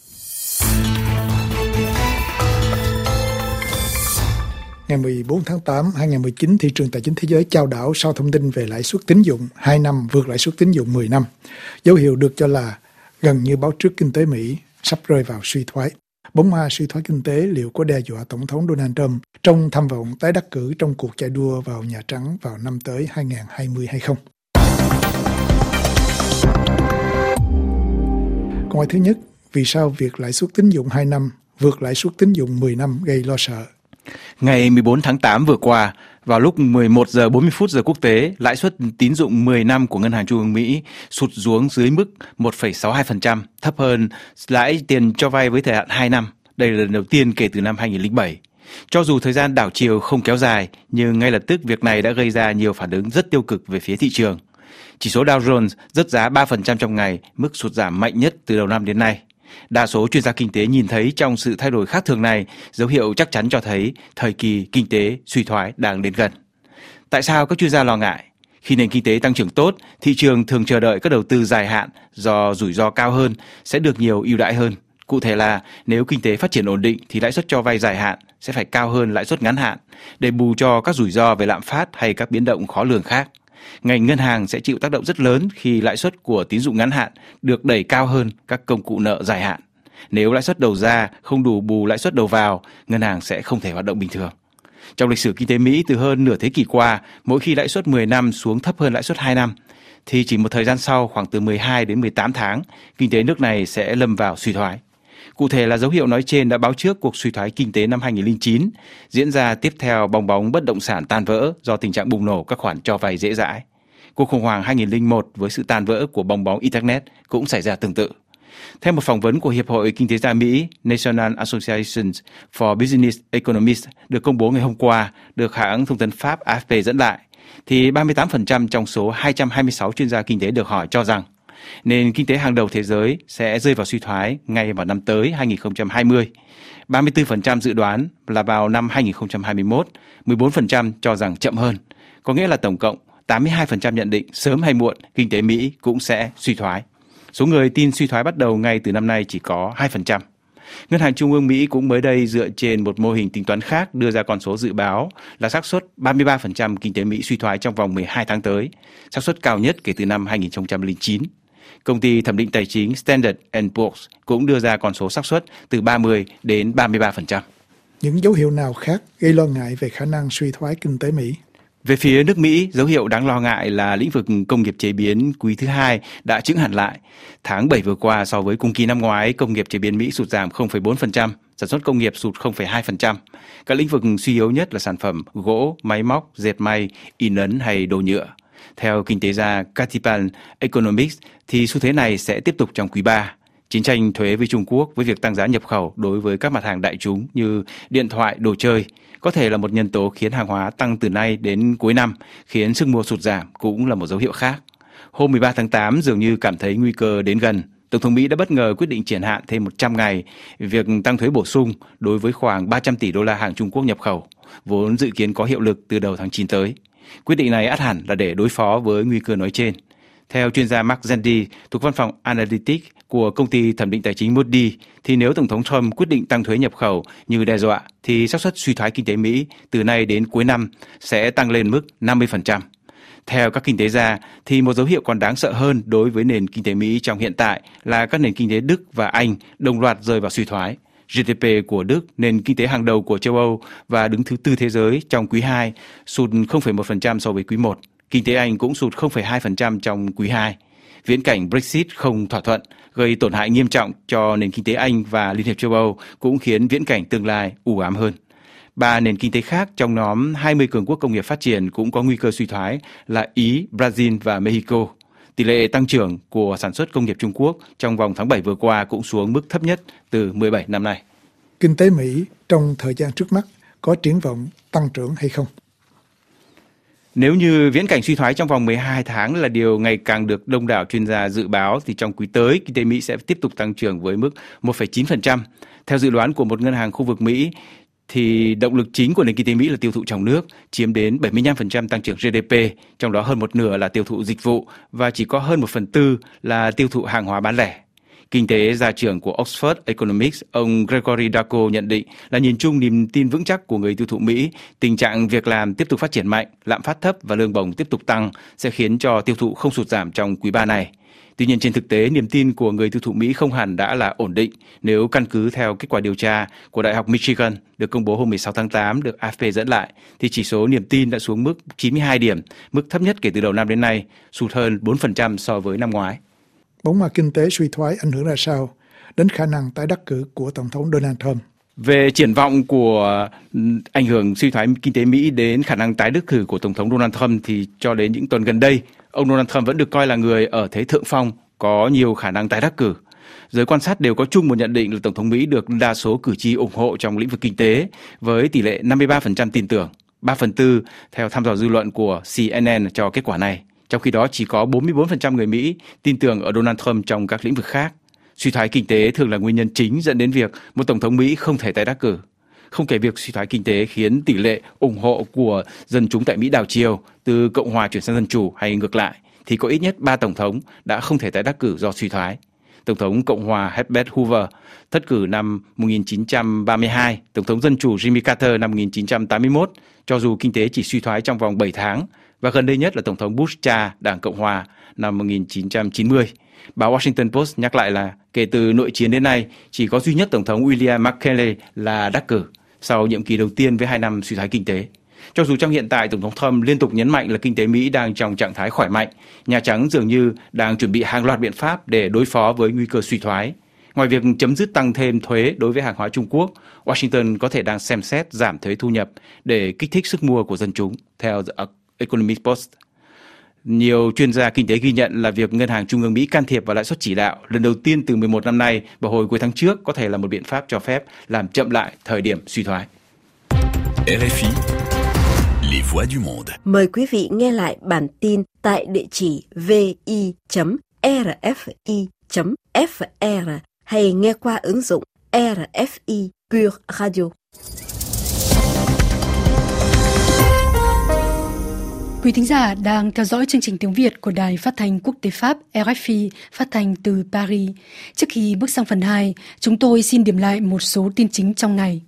Ngày mười bốn tháng tám năm hai nghìn không trăm mười chín, thị trường tài chính thế giới chao đảo sau thông tin về lãi suất tín dụng hai năm vượt lãi suất tín dụng mười năm. Dấu hiệu được cho là gần như báo trước kinh tế Mỹ sắp rơi vào suy thoái. Bóng ma suy thoái kinh tế liệu có đe dọa Tổng thống Donald Trump trong tham vọng tái đắc cử trong cuộc chạy đua vào Nhà Trắng vào năm tới hai nghìn không trăm hai mươi hay không? Câu hỏi thứ nhất, vì sao việc lãi suất tín dụng hai năm vượt lãi suất tín dụng mười năm gây lo sợ? Ngày mười bốn tháng tám vừa qua, vào lúc mười một giờ bốn mươi phút giờ quốc tế, lãi suất tín dụng mười năm của Ngân hàng Trung ương Mỹ sụt xuống dưới mức một phẩy sáu mươi hai phần trăm, thấp hơn lãi tiền cho vay với thời hạn hai năm. Đây là lần đầu tiên kể từ năm hai nghìn không trăm lẻ bảy. Cho dù thời gian đảo chiều không kéo dài, nhưng ngay lập tức việc này đã gây ra nhiều phản ứng rất tiêu cực về phía thị trường. Chỉ số Dow Jones rớt giá ba phần trăm trong ngày, mức sụt giảm mạnh nhất từ đầu năm đến nay. Đa số chuyên gia kinh tế nhìn thấy trong sự thay đổi khác thường này dấu hiệu chắc chắn cho thấy thời kỳ kinh tế suy thoái đang đến gần. Tại sao các chuyên gia lo ngại? Khi nền kinh tế tăng trưởng tốt, thị trường thường chờ đợi các đầu tư dài hạn do rủi ro cao hơn sẽ được nhiều ưu đãi hơn. Cụ thể là nếu kinh tế phát triển ổn định thì lãi suất cho vay dài hạn sẽ phải cao hơn lãi suất ngắn hạn để bù cho các rủi ro về lạm phát hay các biến động khó lường khác. Ngành ngân hàng sẽ chịu tác động rất lớn khi lãi suất của tín dụng ngắn hạn được đẩy cao hơn các công cụ nợ dài hạn. Nếu lãi suất đầu ra không đủ bù lãi suất đầu vào, ngân hàng sẽ không thể hoạt động bình thường. Trong lịch sử kinh tế Mỹ từ hơn nửa thế kỷ qua, mỗi khi lãi suất mười năm xuống thấp hơn lãi suất hai năm, thì chỉ một thời gian sau khoảng từ mười hai đến mười tám tháng, kinh tế nước này sẽ lâm vào suy thoái. Cụ thể là dấu hiệu nói trên đã báo trước cuộc suy thoái kinh tế năm hai nghìn không trăm lẻ chín, diễn ra tiếp theo bong bóng bất động sản tan vỡ do tình trạng bùng nổ các khoản cho vay dễ dãi. Cuộc khủng hoảng hai nghìn không trăm lẻ một với sự tan vỡ của bong bóng Internet cũng xảy ra tương tự. Theo một phỏng vấn của Hiệp hội Kinh tế gia Mỹ National Association for Business Economists được công bố ngày hôm qua, được hãng thông tấn Pháp A F P dẫn lại, thì ba mươi tám phần trăm trong số hai trăm hai mươi sáu chuyên gia kinh tế được hỏi cho rằng nền kinh tế hàng đầu thế giới sẽ rơi vào suy thoái ngay vào năm tới hai không hai không. ba mươi tư phần trăm dự đoán là vào năm hai không hai mốt, mười bốn phần trăm cho rằng chậm hơn. Có nghĩa là tổng cộng tám mươi hai phần trăm nhận định sớm hay muộn kinh tế Mỹ cũng sẽ suy thoái. Số người tin suy thoái bắt đầu ngay từ năm nay chỉ có hai phần trăm. Ngân hàng Trung ương Mỹ cũng mới đây dựa trên một mô hình tính toán khác đưa ra con số dự báo là xác suất ba mươi ba phần trăm kinh tế Mỹ suy thoái trong vòng mười hai tháng tới, xác suất cao nhất kể từ năm hai không không chín. Công ty thẩm định tài chính Standard and Poor's cũng đưa ra con số xác suất từ ba mươi đến ba mươi ba phần trăm. Những dấu hiệu nào khác gây lo ngại về khả năng suy thoái kinh tế Mỹ? Về phía nước Mỹ, dấu hiệu đáng lo ngại là lĩnh vực công nghiệp chế biến quý thứ hai đã chững hẳn lại. Tháng bảy vừa qua so với cùng kỳ năm ngoái, công nghiệp chế biến Mỹ sụt giảm không phẩy bốn phần trăm, sản xuất công nghiệp sụt không phẩy hai phần trăm. Các lĩnh vực suy yếu nhất là sản phẩm gỗ, máy móc, dệt may, in ấn hay đồ nhựa. Theo kinh tế gia Katipan Economics thì xu thế này sẽ tiếp tục trong quý ba. Chiến tranh thuế với Trung Quốc với việc tăng giá nhập khẩu đối với các mặt hàng đại chúng như điện thoại, đồ chơi có thể là một nhân tố khiến hàng hóa tăng từ nay đến cuối năm, khiến sức mua sụt giảm cũng là một dấu hiệu khác. Hôm mười ba tháng tám dường như cảm thấy nguy cơ đến gần. Tổng thống Mỹ đã bất ngờ quyết định triển hạn thêm một trăm ngày việc tăng thuế bổ sung đối với khoảng ba trăm tỷ đô la hàng Trung Quốc nhập khẩu, vốn dự kiến có hiệu lực từ đầu tháng chín tới. Quyết định này ắt hẳn là để đối phó với nguy cơ nói trên. Theo chuyên gia Mark Zandi thuộc văn phòng Analytics của công ty thẩm định tài chính Moody, thì nếu Tổng thống Trump quyết định tăng thuế nhập khẩu như đe dọa, thì xác suất suy thoái kinh tế Mỹ từ nay đến cuối năm sẽ tăng lên mức năm mươi phần trăm. Theo các kinh tế gia, thì một dấu hiệu còn đáng sợ hơn đối với nền kinh tế Mỹ trong hiện tại là các nền kinh tế Đức và Anh đồng loạt rơi vào suy thoái. giê đê pê của Đức, nền kinh tế hàng đầu của châu Âu và đứng thứ tư thế giới trong quý hai, sụt không phẩy một phần trăm so với quý một. Kinh tế Anh cũng sụt không phẩy hai phần trăm trong quý hai. Viễn cảnh Brexit không thỏa thuận gây tổn hại nghiêm trọng cho nền kinh tế Anh và Liên hiệp châu Âu cũng khiến viễn cảnh tương lai u ám hơn. Ba nền kinh tế khác trong nhóm hai mươi cường quốc công nghiệp phát triển cũng có nguy cơ suy thoái là Ý, Brazil và Mexico. Tỷ lệ tăng trưởng của sản xuất công nghiệp Trung Quốc trong vòng tháng bảy vừa qua cũng xuống mức thấp nhất từ mười bảy năm nay. Kinh tế Mỹ trong thời gian trước mắt có triển vọng tăng trưởng hay không? Nếu như viễn cảnh suy thoái trong vòng mười hai tháng là điều ngày càng được đông đảo chuyên gia dự báo, thì trong quý tới, kinh tế Mỹ sẽ tiếp tục tăng trưởng với mức một phẩy chín phần trăm. Theo dự đoán của một ngân hàng khu vực Mỹ, thì động lực chính của nền kinh tế Mỹ là tiêu thụ trong nước, chiếm đến bảy mươi lăm phần trăm tăng trưởng giê đê pê, trong đó hơn một nửa là tiêu thụ dịch vụ và chỉ có hơn một phần tư là tiêu thụ hàng hóa bán lẻ. Kinh tế gia trưởng của Oxford Economics, ông Gregory Daco nhận định là nhìn chung niềm tin vững chắc của người tiêu thụ Mỹ, tình trạng việc làm tiếp tục phát triển mạnh, lạm phát thấp và lương bổng tiếp tục tăng sẽ khiến cho tiêu thụ không sụt giảm trong quý ba này. Tuy nhiên trên thực tế, niềm tin của người tiêu thụ Mỹ không hẳn đã là ổn định nếu căn cứ theo kết quả điều tra của Đại học Michigan được công bố hôm mười sáu tháng tám được a ép pê dẫn lại, thì chỉ số niềm tin đã xuống mức chín mươi hai điểm, mức thấp nhất kể từ đầu năm đến nay, sụt hơn bốn phần trăm so với năm ngoái. Bóng ma kinh tế suy thoái ảnh hưởng ra sao đến khả năng tái đắc cử của Tổng thống Donald Trump? Về triển vọng của ảnh hưởng suy thoái kinh tế Mỹ đến khả năng tái đắc cử của Tổng thống Donald Trump thì cho đến những tuần gần đây, ông Donald Trump vẫn được coi là người ở thế thượng phong, có nhiều khả năng tái đắc cử. Giới quan sát đều có chung một nhận định là Tổng thống Mỹ được đa số cử tri ủng hộ trong lĩnh vực kinh tế với tỷ lệ năm mươi ba phần trăm tin tưởng, ba phần tư theo thăm dò dư luận của xê en en cho kết quả này. Trong khi đó chỉ có bốn mươi bốn phần trăm người Mỹ tin tưởng ở Donald Trump trong các lĩnh vực khác. Suy thoái kinh tế thường là nguyên nhân chính dẫn đến việc một Tổng thống Mỹ không thể tái đắc cử. Không kể việc suy thoái kinh tế khiến tỷ lệ ủng hộ của dân chúng tại Mỹ đảo chiều từ Cộng hòa chuyển sang Dân chủ hay ngược lại, thì có ít nhất ba Tổng thống đã không thể tái đắc cử do suy thoái. Tổng thống Cộng hòa Herbert Hoover thất cử năm một nghìn chín trăm ba mươi hai, Tổng thống Dân chủ Jimmy Carter năm một nghìn chín trăm tám mươi mốt, cho dù kinh tế chỉ suy thoái trong vòng bảy tháng, và gần đây nhất là Tổng thống Bush cha Đảng Cộng hòa năm một nghìn chín trăm chín mươi. Báo Washington Post nhắc lại là kể từ nội chiến đến nay, chỉ có duy nhất Tổng thống William McKinley là đắc cử sau nhiệm kỳ đầu tiên với hai năm suy thoái kinh tế. Cho dù trong hiện tại, Tổng thống Trump liên tục nhấn mạnh là kinh tế Mỹ đang trong trạng thái khỏe mạnh, Nhà Trắng dường như đang chuẩn bị hàng loạt biện pháp để đối phó với nguy cơ suy thoái. Ngoài việc chấm dứt tăng thêm thuế đối với hàng hóa Trung Quốc, Washington có thể đang xem xét giảm thuế thu nhập để kích thích sức mua của dân chúng, theo The Economic Post. Nhiều chuyên gia kinh tế ghi nhận là việc Ngân hàng Trung ương Mỹ can thiệp vào lãi suất chỉ đạo lần đầu tiên từ mười một năm nay vào hồi cuối tháng trước có thể là một biện pháp cho phép làm chậm lại thời điểm suy thoái. rờ ép i, Les Voix du Monde. Mời quý vị nghe lại bản tin tại địa chỉ vi chấm r f i chấm f r hay nghe qua ứng dụng rờ ép i Pure Radio. Quý thính giả đang theo dõi chương trình tiếng Việt của Đài Phát thanh Quốc tế Pháp rờ ép i phát thanh từ Paris. Trước khi bước sang phần hai, chúng tôi xin điểm lại một số tin chính trong ngày.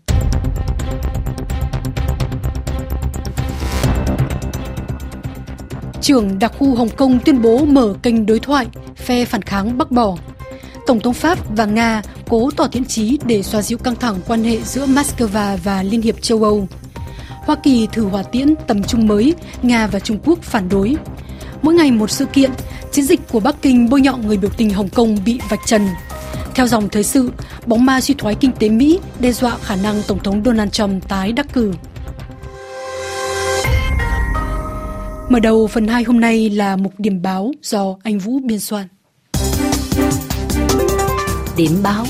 Trưởng đặc khu Hồng Kông tuyên bố mở kênh đối thoại, phe phản kháng bác bỏ. Tổng thống Pháp và Nga cố tỏ thiện chí để xoa dịu căng thẳng quan hệ giữa Moscow và Liên hiệp châu Âu. Hoa Kỳ thử hỏa tiễn tầm trung mới, Nga và Trung Quốc phản đối. Mỗi ngày một sự kiện, chiến dịch của Bắc Kinh bôi nhọ người biểu tình Hồng Kông bị vạch trần. Theo dòng thời sự, bóng ma suy thoái kinh tế Mỹ đe dọa khả năng Tổng thống Donald Trump tái đắc cử. Mở đầu phần hai hôm nay là mục điểm báo do anh Vũ biên soạn. Điểm báo.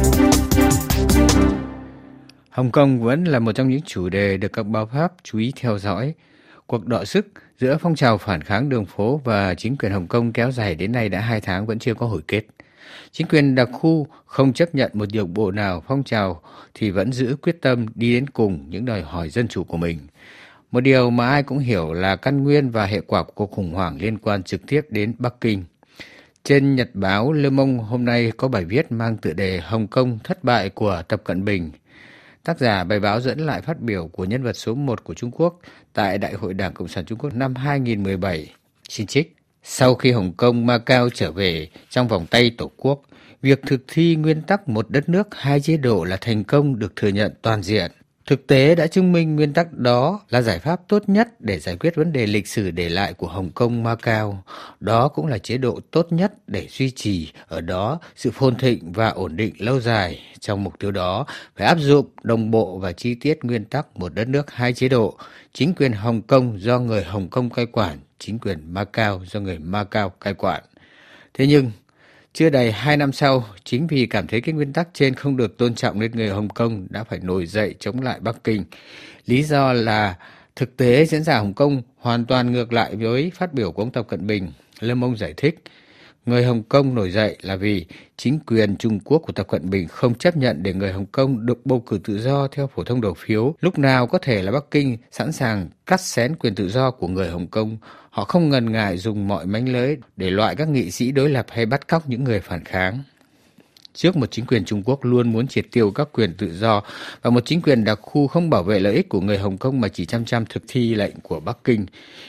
Hồng Kông vẫn là một trong những chủ đề được các báo Pháp chú ý theo dõi. Cuộc đọ sức giữa phong trào phản kháng đường phố và chính quyền Hồng Kông kéo dài đến nay đã hai tháng vẫn chưa có hồi kết. Chính quyền đặc khu không chấp nhận một nhượng bộ nào phong trào thì vẫn giữ quyết tâm đi đến cùng những đòi hỏi dân chủ của mình. Một điều mà ai cũng hiểu là căn nguyên và hệ quả của cuộc khủng hoảng liên quan trực tiếp đến Bắc Kinh. Trên nhật báo Le Monde hôm nay có bài viết mang tựa đề Hồng Kông thất bại của Tập Cận Bình. Tác giả bài báo dẫn lại phát biểu của nhân vật số một của Trung Quốc tại Đại hội Đảng Cộng sản Trung Quốc năm hai không một bảy. Xin trích: sau khi Hồng Kông, Macau trở về trong vòng tay Tổ quốc, việc thực thi nguyên tắc một đất nước hai chế độ là thành công được thừa nhận toàn diện. Thực tế đã chứng minh nguyên tắc đó là giải pháp tốt nhất để giải quyết vấn đề lịch sử để lại của Hồng Kông, Macau. Đó cũng là chế độ tốt nhất để duy trì ở đó sự phồn thịnh và ổn định lâu dài. Trong mục tiêu đó, phải áp dụng đồng bộ và chi tiết nguyên tắc một đất nước hai chế độ. Chính quyền Hồng Kông do người Hồng Kông cai quản, chính quyền Macau do người Macau cai quản. Thế nhưng, chưa đầy hai năm sau, chính vì cảm thấy cái nguyên tắc trên không được tôn trọng nên người Hồng Kông đã phải nổi dậy chống lại Bắc Kinh. Lý do là thực tế diễn ra ở Hồng Kông hoàn toàn ngược lại với phát biểu của ông Tập Cận Bình. Le Monde giải thích, người Hồng Kông nổi dậy là vì chính quyền Trung Quốc của Tập Cận Bình không chấp nhận để người Hồng Kông được bầu cử tự do theo phổ thông đầu phiếu. Lúc nào có thể là Bắc Kinh sẵn sàng cắt xén quyền tự do của người Hồng Kông. Họ không ngần ngại dùng mọi mánh lới để loại các nghị sĩ đối lập hay bắt cóc những người phản kháng. Trước một chính quyền Trung Quốc luôn muốn triệt tiêu các quyền tự do và một chính quyền đặc khu không bảo vệ lợi ích của người Hồng Kông mà chỉ chăm chăm thực thi lệnh của Bắc Kinh,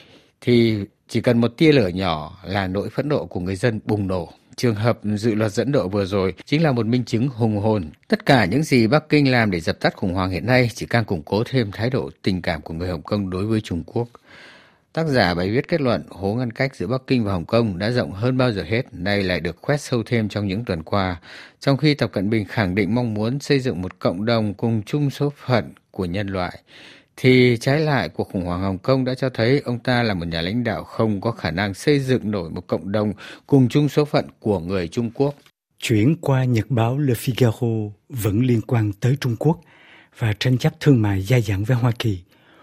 thì chỉ cần một tia lửa nhỏ là nỗi phẫn nộ của người dân bùng nổ. Trường hợp dự luật dẫn độ vừa rồi chính là một minh chứng hùng hồn. Tất cả những gì Bắc Kinh làm để dập tắt khủng hoảng hiện nay chỉ càng củng cố thêm thái độ tình cảm của người Hồng Kông đối với Trung Quốc. Tác giả bài viết kết luận hố ngăn cách giữa Bắc Kinh và Hồng Kông đã rộng hơn bao giờ hết, nay lại được khoét sâu thêm trong những tuần qua. Trong khi Tập Cận Bình khẳng định mong muốn xây dựng một cộng đồng cùng chung số phận của nhân loại, thì trái lại cuộc khủng hoảng Hồng Kông đã cho thấy ông ta là một nhà lãnh đạo không có khả năng xây dựng nổi một cộng đồng cùng chung số phận của người Trung Quốc. Chuyển qua nhật báo Le Figaro vẫn liên quan tới Trung Quốc và tranh chấp thương mại dai dẳng với Hoa Kỳ.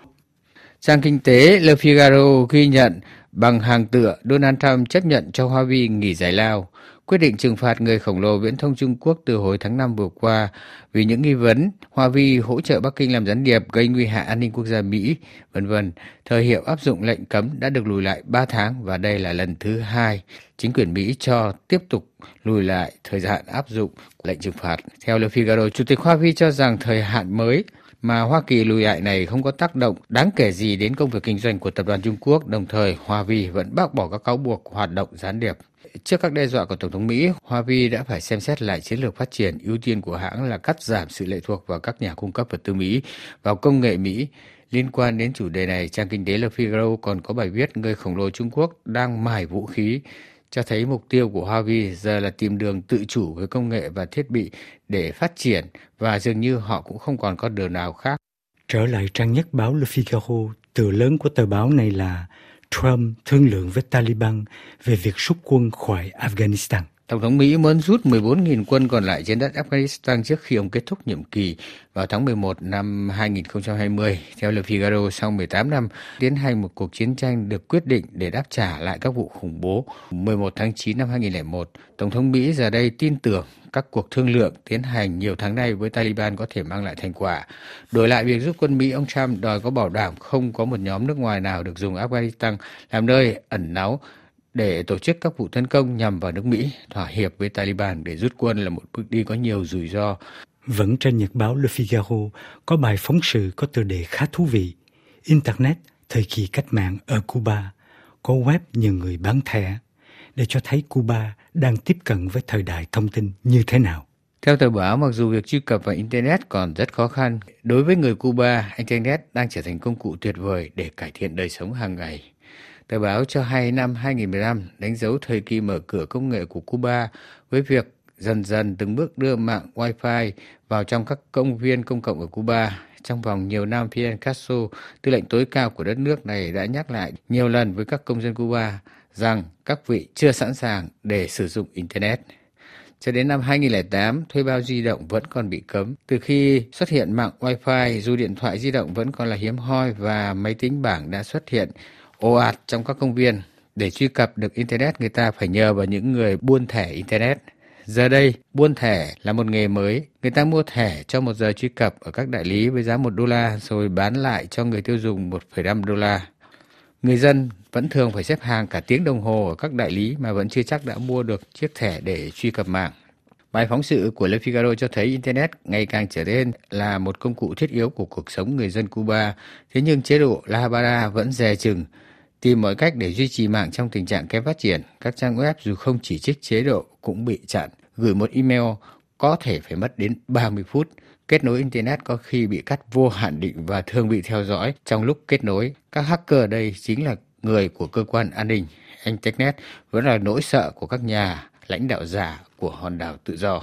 Trang kinh tế Le Figaro ghi nhận bằng hàng tựa Donald Trump chấp nhận cho Huawei nghỉ giải lao, quyết định trừng phạt người khổng lồ viễn thông Trung Quốc từ hồi tháng năm vừa qua vì những nghi vấn Huawei hỗ trợ Bắc Kinh làm gián điệp gây nguy hại an ninh quốc gia Mỹ, vân vân. Thời hiệu áp dụng lệnh cấm đã được lùi lại ba tháng và đây là lần thứ hai chính quyền Mỹ cho tiếp tục lùi lại thời hạn áp dụng lệnh trừng phạt. Theo Le Figaro, Chủ tịch Huawei cho rằng thời hạn mới mà Hoa Kỳ lùi lại này không có tác động đáng kể gì đến công việc kinh doanh của tập đoàn Trung Quốc, đồng thời Huawei vẫn bác bỏ các cáo buộc hoạt động gián điệp. Trước các đe dọa của Tổng thống Mỹ, Huawei đã phải xem xét lại chiến lược phát triển. Ưu tiên của hãng là cắt giảm sự lệ thuộc vào các nhà cung cấp vật tư Mỹ, vào công nghệ Mỹ. Liên quan đến chủ đề này, trang kinh tế Le Figaro còn có bài viết người khổng lồ Trung Quốc đang mài vũ khí, cho thấy mục tiêu của Huawei giờ là tìm đường tự chủ với công nghệ và thiết bị để phát triển và dường như họ cũng không còn có đường nào khác. Trở lại trang nhất báo Le Figaro, tựa lớn của tờ báo này là Trump thương lượng với Taliban về việc rút quân khỏi Afghanistan. Tổng thống Mỹ muốn rút mười bốn nghìn quân còn lại trên đất Afghanistan trước khi ông kết thúc nhiệm kỳ vào tháng mười một năm hai nghìn không trăm hai mươi. Theo Le Figaro, sau mười tám năm tiến hành một cuộc chiến tranh được quyết định để đáp trả lại các vụ khủng bố mười một tháng chín năm hai nghìn không trăm lẻ một, Tổng thống Mỹ giờ đây tin tưởng các cuộc thương lượng tiến hành nhiều tháng nay với Taliban có thể mang lại thành quả. Đổi lại việc rút quân Mỹ, ông Trump đòi có bảo đảm không có một nhóm nước ngoài nào được dùng Afghanistan làm nơi ẩn náu để tổ chức các vụ tấn công nhằm vào nước Mỹ. Thỏa hiệp với Taliban để rút quân là một bước đi có nhiều rủi ro. Vẫn trên nhật báo Le Figaro có bài phóng sự có tựa đề khá thú vị: Internet thời kỳ cách mạng ở Cuba, có web nhiều người bán thẻ, để cho thấy Cuba đang tiếp cận với thời đại thông tin như thế nào. Theo tờ báo, mặc dù việc truy cập vào Internet còn rất khó khăn, đối với người Cuba, Internet đang trở thành công cụ tuyệt vời để cải thiện đời sống hàng ngày. Tờ báo cho hay năm hai nghìn không trăm mười lăm đánh dấu thời kỳ mở cửa công nghệ của Cuba với việc dần dần từng bước đưa mạng Wi-Fi vào trong các công viên công cộng ở Cuba. Trong vòng nhiều năm, Fidel Castro, tư lệnh tối cao của đất nước này, đã nhắc lại nhiều lần với các công dân Cuba rằng các vị chưa sẵn sàng để sử dụng Internet. Cho đến năm hai nghìn không trăm lẻ tám, thuê bao di động vẫn còn bị cấm. Từ khi xuất hiện mạng Wi-Fi, dù điện thoại di động vẫn còn là hiếm hoi và máy tính bảng đã xuất hiện ồ ạt trong các công viên. Để truy cập được Internet, người ta phải nhờ vào những người buôn thẻ Internet. Giờ đây, buôn thẻ là một nghề mới. Người ta mua thẻ cho một giờ truy cập ở các đại lý với giá một đô la, rồi bán lại cho người tiêu dùng một phẩy năm đô la. Người dân vẫn thường phải xếp hàng cả tiếng đồng hồ ở các đại lý mà vẫn chưa chắc đã mua được chiếc thẻ để truy cập mạng. Bài phóng sự của Le Figaro cho thấy Internet ngày càng trở nên là một công cụ thiết yếu của cuộc sống người dân Cuba. Thế nhưng chế độ La Habana vẫn dè chừng tìm mọi cách để duy trì mạng trong tình trạng kém phát triển. Các trang web dù không chỉ trích chế độ cũng bị chặn. Gửi một email có thể phải mất đến ba mươi phút. Kết nối Internet có khi bị cắt vô hạn định và thường bị theo dõi trong lúc kết nối. Các hacker ở đây chính là người của cơ quan an ninh. Internet vẫn là nỗi sợ của các nhà lãnh đạo giả của hòn đảo tự do.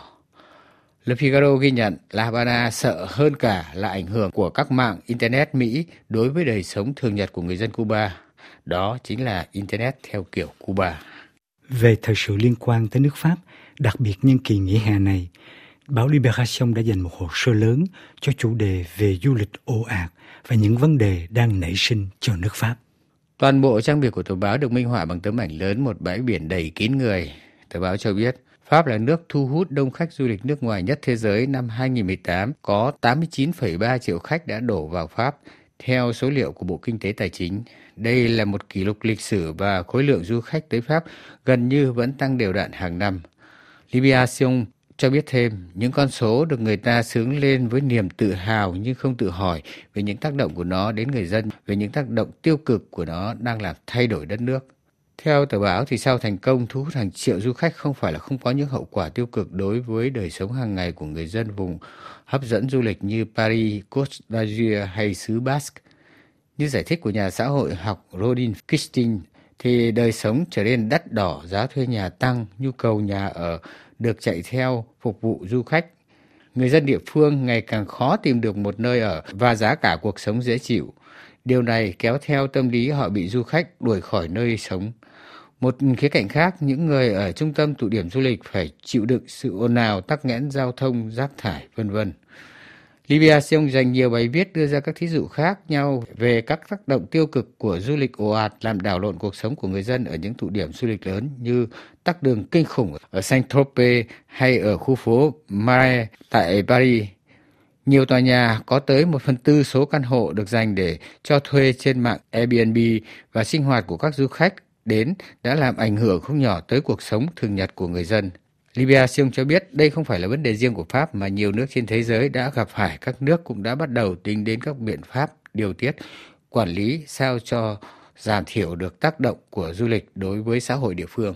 Le Figaro ghi nhận La Habana sợ hơn cả là ảnh hưởng của các mạng Internet Mỹ đối với đời sống thường nhật của người dân Cuba. Đó chính là Internet theo kiểu Cuba. Về thời sự liên quan tới nước Pháp, đặc biệt nhân kỳ nghỉ hè này, báo Libération đã dành một hồ sơ lớn cho chủ đề về du lịch ồ ạt và những vấn đề đang nảy sinh cho nước Pháp. Toàn bộ trang bìa của tờ báo được minh họa bằng tấm ảnh lớn một bãi biển đầy kín người. Tờ báo cho biết Pháp là nước thu hút đông khách du lịch nước ngoài nhất thế giới. Năm hai nghìn không trăm mười tám, có tám mươi chín phẩy ba triệu khách đã đổ vào Pháp, theo số liệu của Bộ Kinh tế Tài chính. Đây là một kỷ lục lịch sử và khối lượng du khách tới Pháp gần như vẫn tăng đều đặn hàng năm. Libération cho biết thêm, những con số được người ta xướng lên với niềm tự hào nhưng không tự hỏi về những tác động của nó đến người dân, về những tác động tiêu cực của nó đang làm thay đổi đất nước. Theo tờ báo, thì sau thành công thu hút hàng triệu du khách không phải là không có những hậu quả tiêu cực đối với đời sống hàng ngày của người dân vùng hấp dẫn du lịch như Paris, Côte d'Azur hay xứ Basque. Như giải thích của nhà xã hội học Rodin Kistin, thì đời sống trở nên đắt đỏ, giá thuê nhà tăng, nhu cầu nhà ở được chạy theo phục vụ du khách. Người dân địa phương ngày càng khó tìm được một nơi ở và giá cả cuộc sống dễ chịu. Điều này kéo theo tâm lý họ bị du khách đuổi khỏi nơi sống. Một khía cạnh khác, những người ở trung tâm tụ điểm du lịch phải chịu đựng sự ồn ào, tắc nghẽn giao thông, rác thải, vân vân. Libération dành nhiều bài viết đưa ra các thí dụ khác nhau về các tác động tiêu cực của du lịch ồ ạt làm đảo lộn cuộc sống của người dân ở những tụ điểm du lịch lớn như tắc đường kinh khủng ở Saint-Tropez hay ở khu phố Marais tại Paris. Nhiều tòa nhà có tới một phần tư số căn hộ được dành để cho thuê trên mạng Airbnb và sinh hoạt của các du khách đến đã làm ảnh hưởng không nhỏ tới cuộc sống thường nhật của người dân. Libération cho biết đây không phải là vấn đề riêng của Pháp mà nhiều nước trên thế giới đã gặp phải. Các nước cũng đã bắt đầu tính đến các biện pháp điều tiết, quản lý sao cho giảm thiểu được tác động của du lịch đối với xã hội địa phương.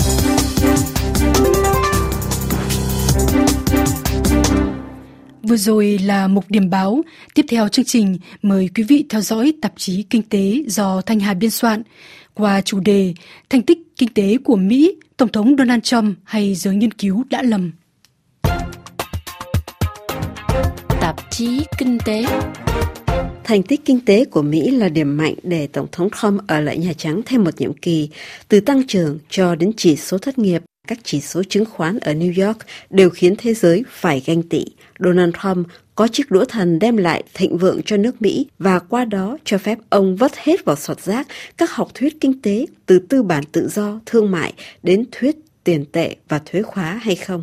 Vừa rồi là mục điểm báo. Tiếp theo chương trình, mời quý vị theo dõi tạp chí Kinh tế do Thanh Hà biên soạn. Qua chủ đề thành tích kinh tế của Mỹ, Tổng thống Donald Trump hay giới nghiên cứu đã lầm. Tạp chí Kinh tế. Thành tích kinh tế của Mỹ là điểm mạnh để Tổng thống Trump ở lại Nhà Trắng thêm một nhiệm kỳ, từ tăng trưởng cho đến chỉ số thất nghiệp. Các chỉ số chứng khoán ở New York đều khiến thế giới phải ganh tị. Donald Trump có chiếc đũa thần đem lại thịnh vượng cho nước Mỹ và qua đó cho phép ông vất hết vào sọt rác các học thuyết kinh tế từ tư bản tự do, thương mại đến thuyết tiền tệ và thuế khóa hay không.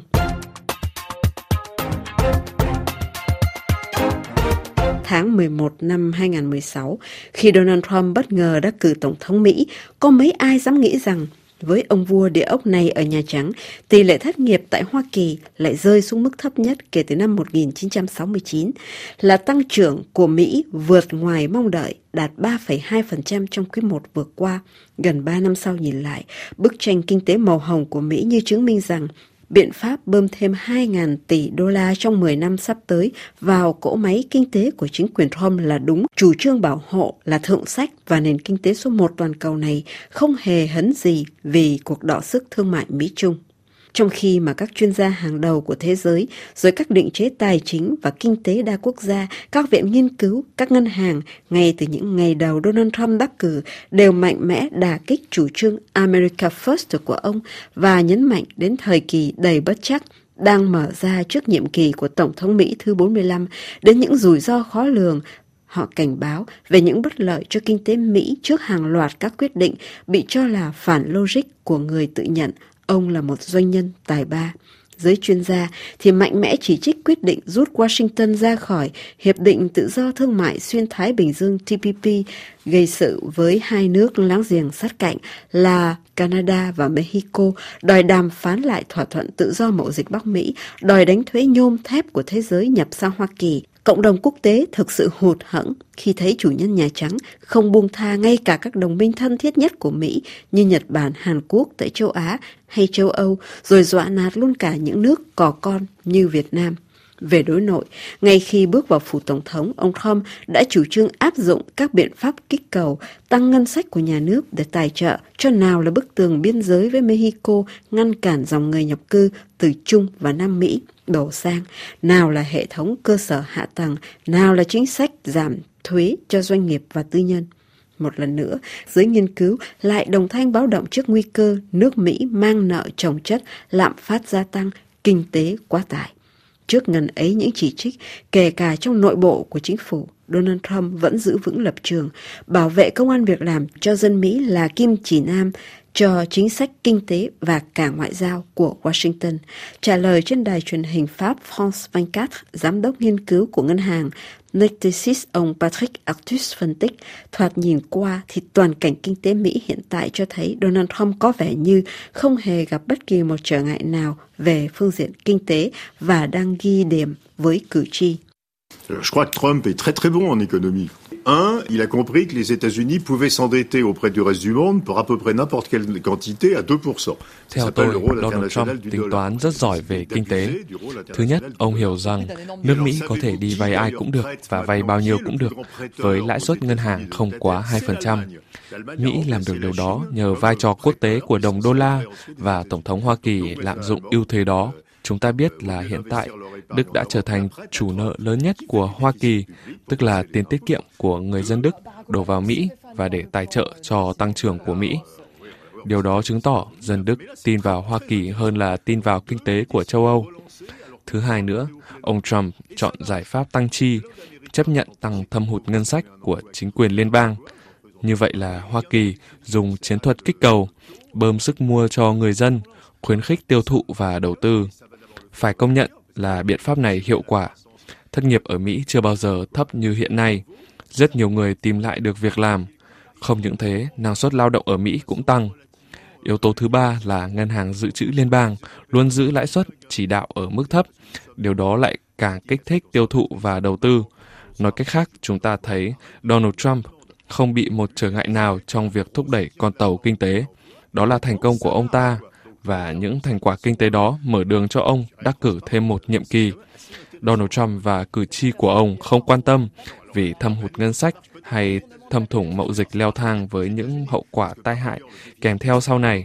Tháng mười một năm hai nghìn không trăm mười sáu, khi Donald Trump bất ngờ đắc cử Tổng thống Mỹ, có mấy ai dám nghĩ rằng với ông vua địa ốc này ở Nhà Trắng, tỷ lệ thất nghiệp tại Hoa Kỳ lại rơi xuống mức thấp nhất kể từ năm một nghìn chín trăm sáu mươi chín, là tăng trưởng của Mỹ vượt ngoài mong đợi, đạt ba phẩy hai phần trăm trong quý một vừa qua. Gần ba năm sau nhìn lại, bức tranh kinh tế màu hồng của Mỹ như chứng minh rằng biện pháp bơm thêm hai nghìn tỷ đô la trong mười năm sắp tới vào cỗ máy kinh tế của chính quyền Trump là đúng. Chủ trương bảo hộ là thượng sách và nền kinh tế số một toàn cầu này không hề hấn gì vì cuộc đọ sức thương mại Mỹ-Trung. Trong khi mà các chuyên gia hàng đầu của thế giới, rồi các định chế tài chính và kinh tế đa quốc gia, các viện nghiên cứu, các ngân hàng, ngay từ những ngày đầu Donald Trump đắc cử, đều mạnh mẽ đả kích chủ trương America First của ông và nhấn mạnh đến thời kỳ đầy bất trắc đang mở ra trước nhiệm kỳ của Tổng thống Mỹ thứ bốn mươi lăm, đến những rủi ro khó lường. Họ cảnh báo về những bất lợi cho kinh tế Mỹ trước hàng loạt các quyết định bị cho là phản logic của người tự nhận ông là một doanh nhân tài ba. Giới chuyên gia thì mạnh mẽ chỉ trích quyết định rút Washington ra khỏi Hiệp định Tự do Thương mại Xuyên Thái Bình Dương T P P, gây sự với hai nước láng giềng sát cạnh là Canada và Mexico, đòi đàm phán lại thỏa thuận tự do mậu dịch Bắc Mỹ, đòi đánh thuế nhôm thép của thế giới nhập sang Hoa Kỳ. Cộng đồng quốc tế thực sự hụt hẫng khi thấy chủ nhân Nhà Trắng không buông tha ngay cả các đồng minh thân thiết nhất của Mỹ như Nhật Bản, Hàn Quốc tại châu Á hay châu Âu, rồi dọa nạt luôn cả những nước cò con như Việt Nam. Về đối nội, ngay khi bước vào phủ Tổng thống, ông Trump đã chủ trương áp dụng các biện pháp kích cầu, tăng ngân sách của nhà nước để tài trợ cho nào là bức tường biên giới với Mexico ngăn cản dòng người nhập cư từ Trung và Nam Mỹ đổ sang, nào là hệ thống cơ sở hạ tầng, nào là chính sách giảm thuế cho doanh nghiệp và tư nhân. Một lần nữa, giới nghiên cứu lại đồng thanh báo động trước nguy cơ nước Mỹ mang nợ chồng chất, lạm phát gia tăng, kinh tế quá tải. Trước ngần ấy những chỉ trích, kể cả trong nội bộ của chính phủ, Donald Trump vẫn giữ vững lập trường, bảo vệ công ăn việc làm cho dân Mỹ là kim chỉ nam cho chính sách kinh tế và cả ngoại giao của Washington. Trả lời trên đài truyền hình Pháp France hai mươi bốn, giám đốc nghiên cứu của ngân hàng Natixis, ông Patrick Artus phân tích, thoạt nhìn qua thì toàn cảnh kinh tế Mỹ hiện tại cho thấy Donald Trump có vẻ như không hề gặp bất kỳ một trở ngại nào về phương diện kinh tế và đang ghi điểm với cử tri. Je crois que Trump est très très bon en économie. Un, il a compris que les États-Unis pouvaient s'endetter auprès du reste du monde pour à peu près n'importe quelle quantité à deux pour cent. Theo tôi, Donald Trump tính toán rất giỏi về kinh tế. Thứ nhất, ông hiểu rằng nước Mỹ có thể đi vay ai cũng được và vay bao nhiêu cũng được, với lãi suất ngân hàng không quá hai phần trăm. Mỹ làm được điều đó nhờ vai trò quốc tế của đồng đô la và Tổng thống Hoa Kỳ lạm dụng ưu thế đó. Chúng ta biết là hiện tại, Đức đã trở thành chủ nợ lớn nhất của Hoa Kỳ, tức là tiền tiết kiệm của người dân Đức đổ vào Mỹ và để tài trợ cho tăng trưởng của Mỹ. Điều đó chứng tỏ dân Đức tin vào Hoa Kỳ hơn là tin vào kinh tế của châu Âu. Thứ hai nữa, ông Trump chọn giải pháp tăng chi, chấp nhận tăng thâm hụt ngân sách của chính quyền liên bang. Như vậy là Hoa Kỳ dùng chiến thuật kích cầu, bơm sức mua cho người dân, khuyến khích tiêu thụ và đầu tư. Phải công nhận là biện pháp này hiệu quả. Thất nghiệp ở Mỹ chưa bao giờ thấp như hiện nay. Rất nhiều người tìm lại được việc làm. Không những thế, năng suất lao động ở Mỹ cũng tăng. Yếu tố thứ ba là Ngân hàng Dự trữ Liên bang luôn giữ lãi suất chỉ đạo ở mức thấp. Điều đó lại càng kích thích tiêu thụ và đầu tư. Nói cách khác, chúng ta thấy Donald Trump không bị một trở ngại nào trong việc thúc đẩy con tàu kinh tế. Đó là thành công của ông ta. Và những thành quả kinh tế đó mở đường cho ông đắc cử thêm một nhiệm kỳ. Donald Trump và cử tri của ông không quan tâm vì thâm hụt ngân sách hay thâm thủng mậu dịch leo thang với những hậu quả tai hại kèm theo sau này.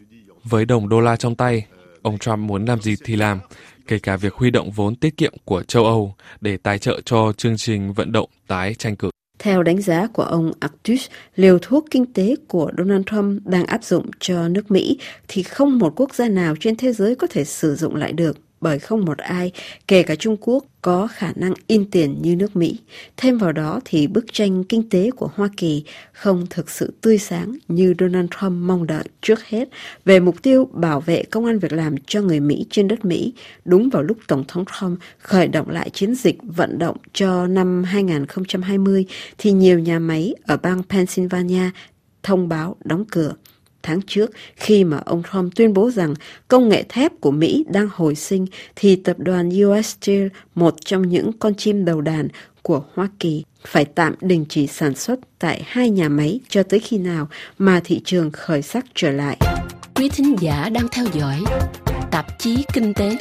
Với đồng đô la trong tay, ông Trump muốn làm gì thì làm, kể cả việc huy động vốn tiết kiệm của châu Âu để tài trợ cho chương trình vận động tái tranh cử. Theo đánh giá của ông Artus, liều thuốc kinh tế của Donald Trump đang áp dụng cho nước Mỹ thì không một quốc gia nào trên thế giới có thể sử dụng lại được, bởi không một ai, kể cả Trung Quốc, có khả năng in tiền như nước Mỹ. Thêm vào đó thì bức tranh kinh tế của Hoa Kỳ không thực sự tươi sáng như Donald Trump mong đợi. Trước hết, về mục tiêu bảo vệ công ăn việc làm cho người Mỹ trên đất Mỹ, đúng vào lúc Tổng thống Trump khởi động lại chiến dịch vận động cho năm hai không hai không, thì nhiều nhà máy ở bang Pennsylvania thông báo đóng cửa. Tháng trước, khi mà ông Trump tuyên bố rằng công nghệ thép của Mỹ đang hồi sinh, thì tập đoàn u ét Steel, một trong những con chim đầu đàn của Hoa Kỳ, phải tạm đình chỉ sản xuất tại hai nhà máy cho tới khi nào mà thị trường khởi sắc trở lại. Quý thính giả đang theo dõi tạp chí Kinh tế.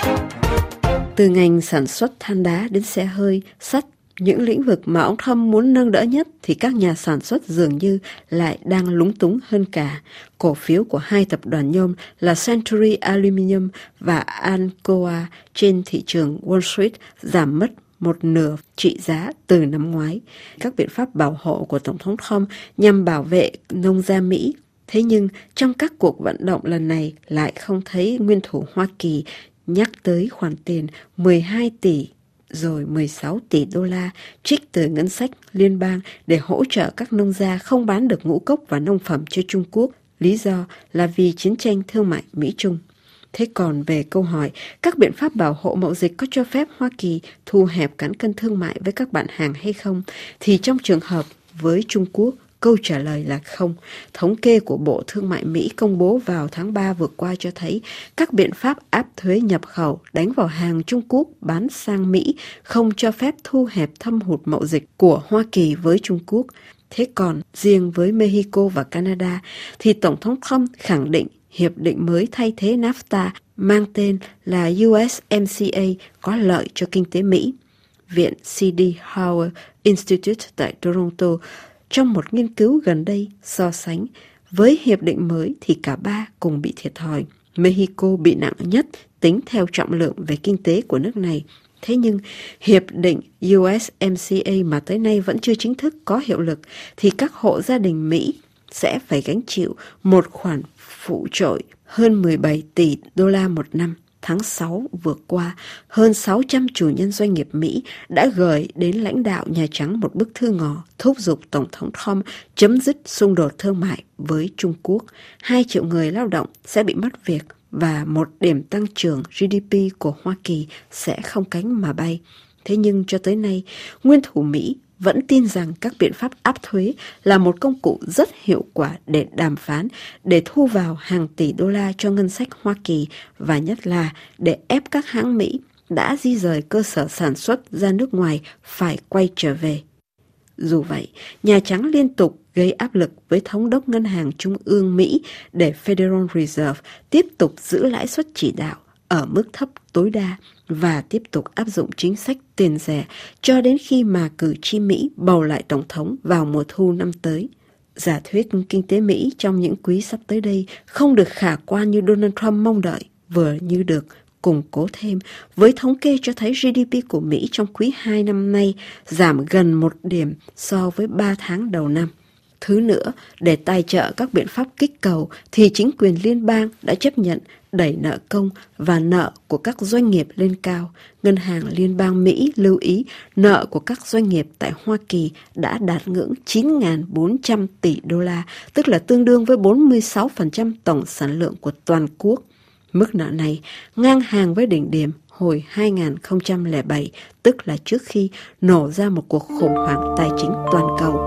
Từ ngành sản xuất than đá đến xe hơi, sắt, những lĩnh vực mà ông Trump muốn nâng đỡ nhất thì các nhà sản xuất dường như lại đang lúng túng hơn cả. Cổ phiếu của hai tập đoàn nhôm là Century Aluminum và Alcoa trên thị trường Wall Street giảm mất một nửa trị giá từ năm ngoái. Các biện pháp bảo hộ của Tổng thống Trump nhằm bảo vệ nông gia Mỹ. Thế nhưng trong các cuộc vận động lần này lại không thấy nguyên thủ Hoa Kỳ nhắc tới khoản tiền mười hai tỷ rồi mười sáu tỷ đô la trích từ ngân sách liên bang để hỗ trợ các nông gia không bán được ngũ cốc và nông phẩm cho Trung Quốc. Lý do là vì chiến tranh thương mại Mỹ-Trung. Thế còn về câu hỏi, các biện pháp bảo hộ mậu dịch có cho phép Hoa Kỳ thu hẹp cán cân thương mại với các bạn hàng hay không? Thì trong trường hợp với Trung Quốc, câu trả lời là không. Thống kê của Bộ Thương mại Mỹ công bố vào tháng ba vừa qua cho thấy các biện pháp áp thuế nhập khẩu đánh vào hàng Trung Quốc bán sang Mỹ không cho phép thu hẹp thâm hụt mậu dịch của Hoa Kỳ với Trung Quốc. Thế còn riêng với Mexico và Canada thì Tổng thống Trump khẳng định hiệp định mới thay thế NAFTA mang tên là u ét em xê a có lợi cho kinh tế Mỹ. Viện xê đê Howard Institute tại Toronto trong một nghiên cứu gần đây so sánh với hiệp định mới thì cả ba cùng bị thiệt thòi. Mexico bị nặng nhất tính theo trọng lượng về kinh tế của nước này. Thế nhưng hiệp định u ét em xê a mà tới nay vẫn chưa chính thức có hiệu lực thì các hộ gia đình Mỹ sẽ phải gánh chịu một khoản phụ trội hơn mười bảy tỷ đô la một năm. Tháng sáu vừa qua, hơn sáu trăm chủ nhân doanh nghiệp Mỹ đã gửi đến lãnh đạo Nhà Trắng một bức thư ngỏ thúc giục Tổng thống Trump chấm dứt xung đột thương mại với Trung Quốc. Hai triệu người lao động sẽ bị mất việc và một điểm tăng trưởng giê đê pê của Hoa Kỳ sẽ không cánh mà bay. Thế nhưng cho tới nay, nguyên thủ Mỹ vẫn tin rằng các biện pháp áp thuế là một công cụ rất hiệu quả để đàm phán, để thu vào hàng tỷ đô la cho ngân sách Hoa Kỳ và nhất là để ép các hãng Mỹ đã di rời cơ sở sản xuất ra nước ngoài phải quay trở về. Dù vậy, Nhà Trắng liên tục gây áp lực với Thống đốc Ngân hàng Trung ương Mỹ để Federal Reserve tiếp tục giữ lãi suất chỉ đạo ở mức thấp tối đa và tiếp tục áp dụng chính sách tiền rẻ cho đến khi mà cử tri Mỹ bầu lại Tổng thống vào mùa thu năm tới. Giả thuyết kinh tế Mỹ trong những quý sắp tới đây không được khả quan như Donald Trump mong đợi, vừa như được củng cố thêm với thống kê cho thấy giê đê pê của Mỹ trong quý hai năm nay giảm gần một điểm so với ba tháng đầu năm. Thứ nữa, để tài trợ các biện pháp kích cầu thì chính quyền liên bang đã chấp nhận đẩy nợ công và nợ của các doanh nghiệp lên cao. Ngân hàng Liên bang Mỹ lưu ý nợ của các doanh nghiệp tại Hoa Kỳ đã đạt ngưỡng chín nghìn bốn trăm tỷ đô la, tức là tương đương với bốn mươi sáu phần trăm tổng sản lượng của toàn quốc. Mức nợ này ngang hàng với đỉnh điểm hồi hai nghìn không trăm lẻ bảy, tức là trước khi nổ ra một cuộc khủng hoảng tài chính toàn cầu.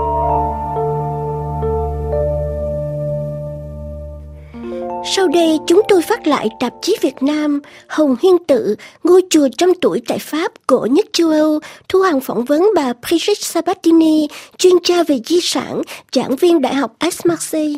Sau đây chúng tôi phát lại tạp chí Việt Nam Hồng Hiên Tự, ngôi chùa trăm tuổi tại Pháp, cổ nhất châu Âu, thu hàng phỏng vấn bà Brigitte Sabatini, chuyên gia về di sản, giảng viên Đại học Aix-Marseille.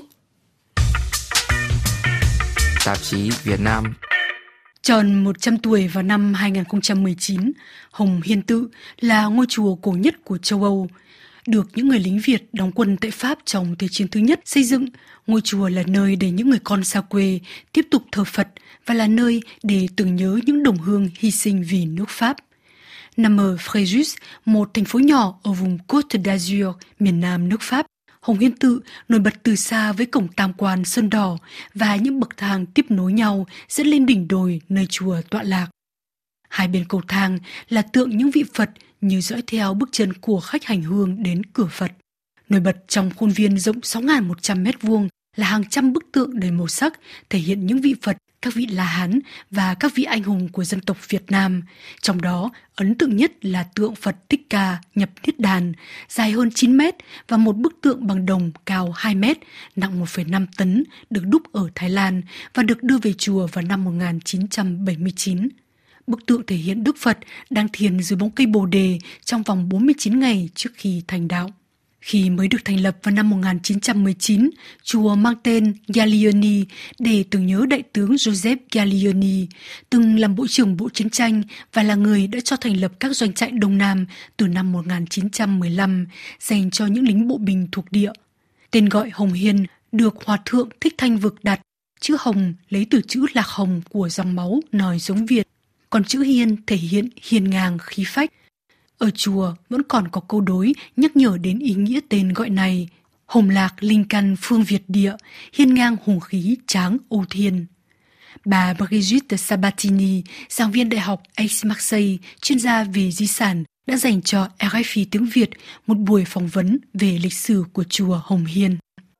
Tạp chí Việt Nam. Tròn một trăm tuổi vào năm hai nghìn không trăm mười chín, Hồng Hiên Tự là ngôi chùa cổ nhất của châu Âu. Được những người lính Việt đóng quân tại Pháp trong Thế chiến thứ nhất xây dựng, ngôi chùa là nơi để những người con xa quê tiếp tục thờ Phật và là nơi để tưởng nhớ những đồng hương hy sinh vì nước Pháp. Nằm ở Fréjus, một thành phố nhỏ ở vùng Côte d'Azur, miền nam nước Pháp, Hồng Hiên Tự nổi bật từ xa với cổng tam quan sơn đỏ và những bậc thang tiếp nối nhau dẫn lên đỉnh đồi nơi chùa tọa lạc. Hai bên cầu thang là tượng những vị Phật như dõi theo bước chân của khách hành hương đến cửa Phật. Nổi bật trong khuôn viên rộng sáu nghìn một trăm mét vuông là hàng trăm bức tượng đầy màu sắc thể hiện những vị Phật, các vị La Hán và các vị anh hùng của dân tộc Việt Nam. Trong đó, ấn tượng nhất là tượng Phật Thích Ca nhập Niết Bàn, dài hơn chín mét và một bức tượng bằng đồng cao hai mét, nặng một phẩy năm tấn, được đúc ở Thái Lan và được đưa về chùa vào năm một nghìn chín trăm bảy mươi chín. Bức tượng thể hiện Đức Phật đang thiền dưới bóng cây Bồ Đề trong vòng bốn mươi chín ngày trước khi thành đạo. Khi mới được thành lập vào năm một nghìn chín trăm mười chín, chùa mang tên Gallieni để tưởng nhớ đại tướng Joseph Gallieni, từng làm Bộ trưởng Bộ Chiến tranh và là người đã cho thành lập các doanh trại Đông Nam từ năm một nghìn chín trăm mười lăm dành cho những lính bộ binh thuộc địa. Tên gọi Hồng Hiên được Hòa thượng Thích Thanh Vực đặt, chữ Hồng lấy từ chữ Lạc Hồng của dòng máu nói giống Việt, còn chữ Hiên thể hiện hiên ngang khí phách. Ở chùa vẫn còn có câu đối nhắc nhở đến ý nghĩa tên gọi này: hồng lạc linh căn phương Việt địa, hiên ngang hùng khí tráng ô thiên. Bà Brigitte Sabatini, giảng viên Đại học Aix-Marseille, chuyên gia về di sản, đã dành cho rờ ép i tiếng Việt một buổi phỏng vấn về lịch sử của chùa Hồng Hiên.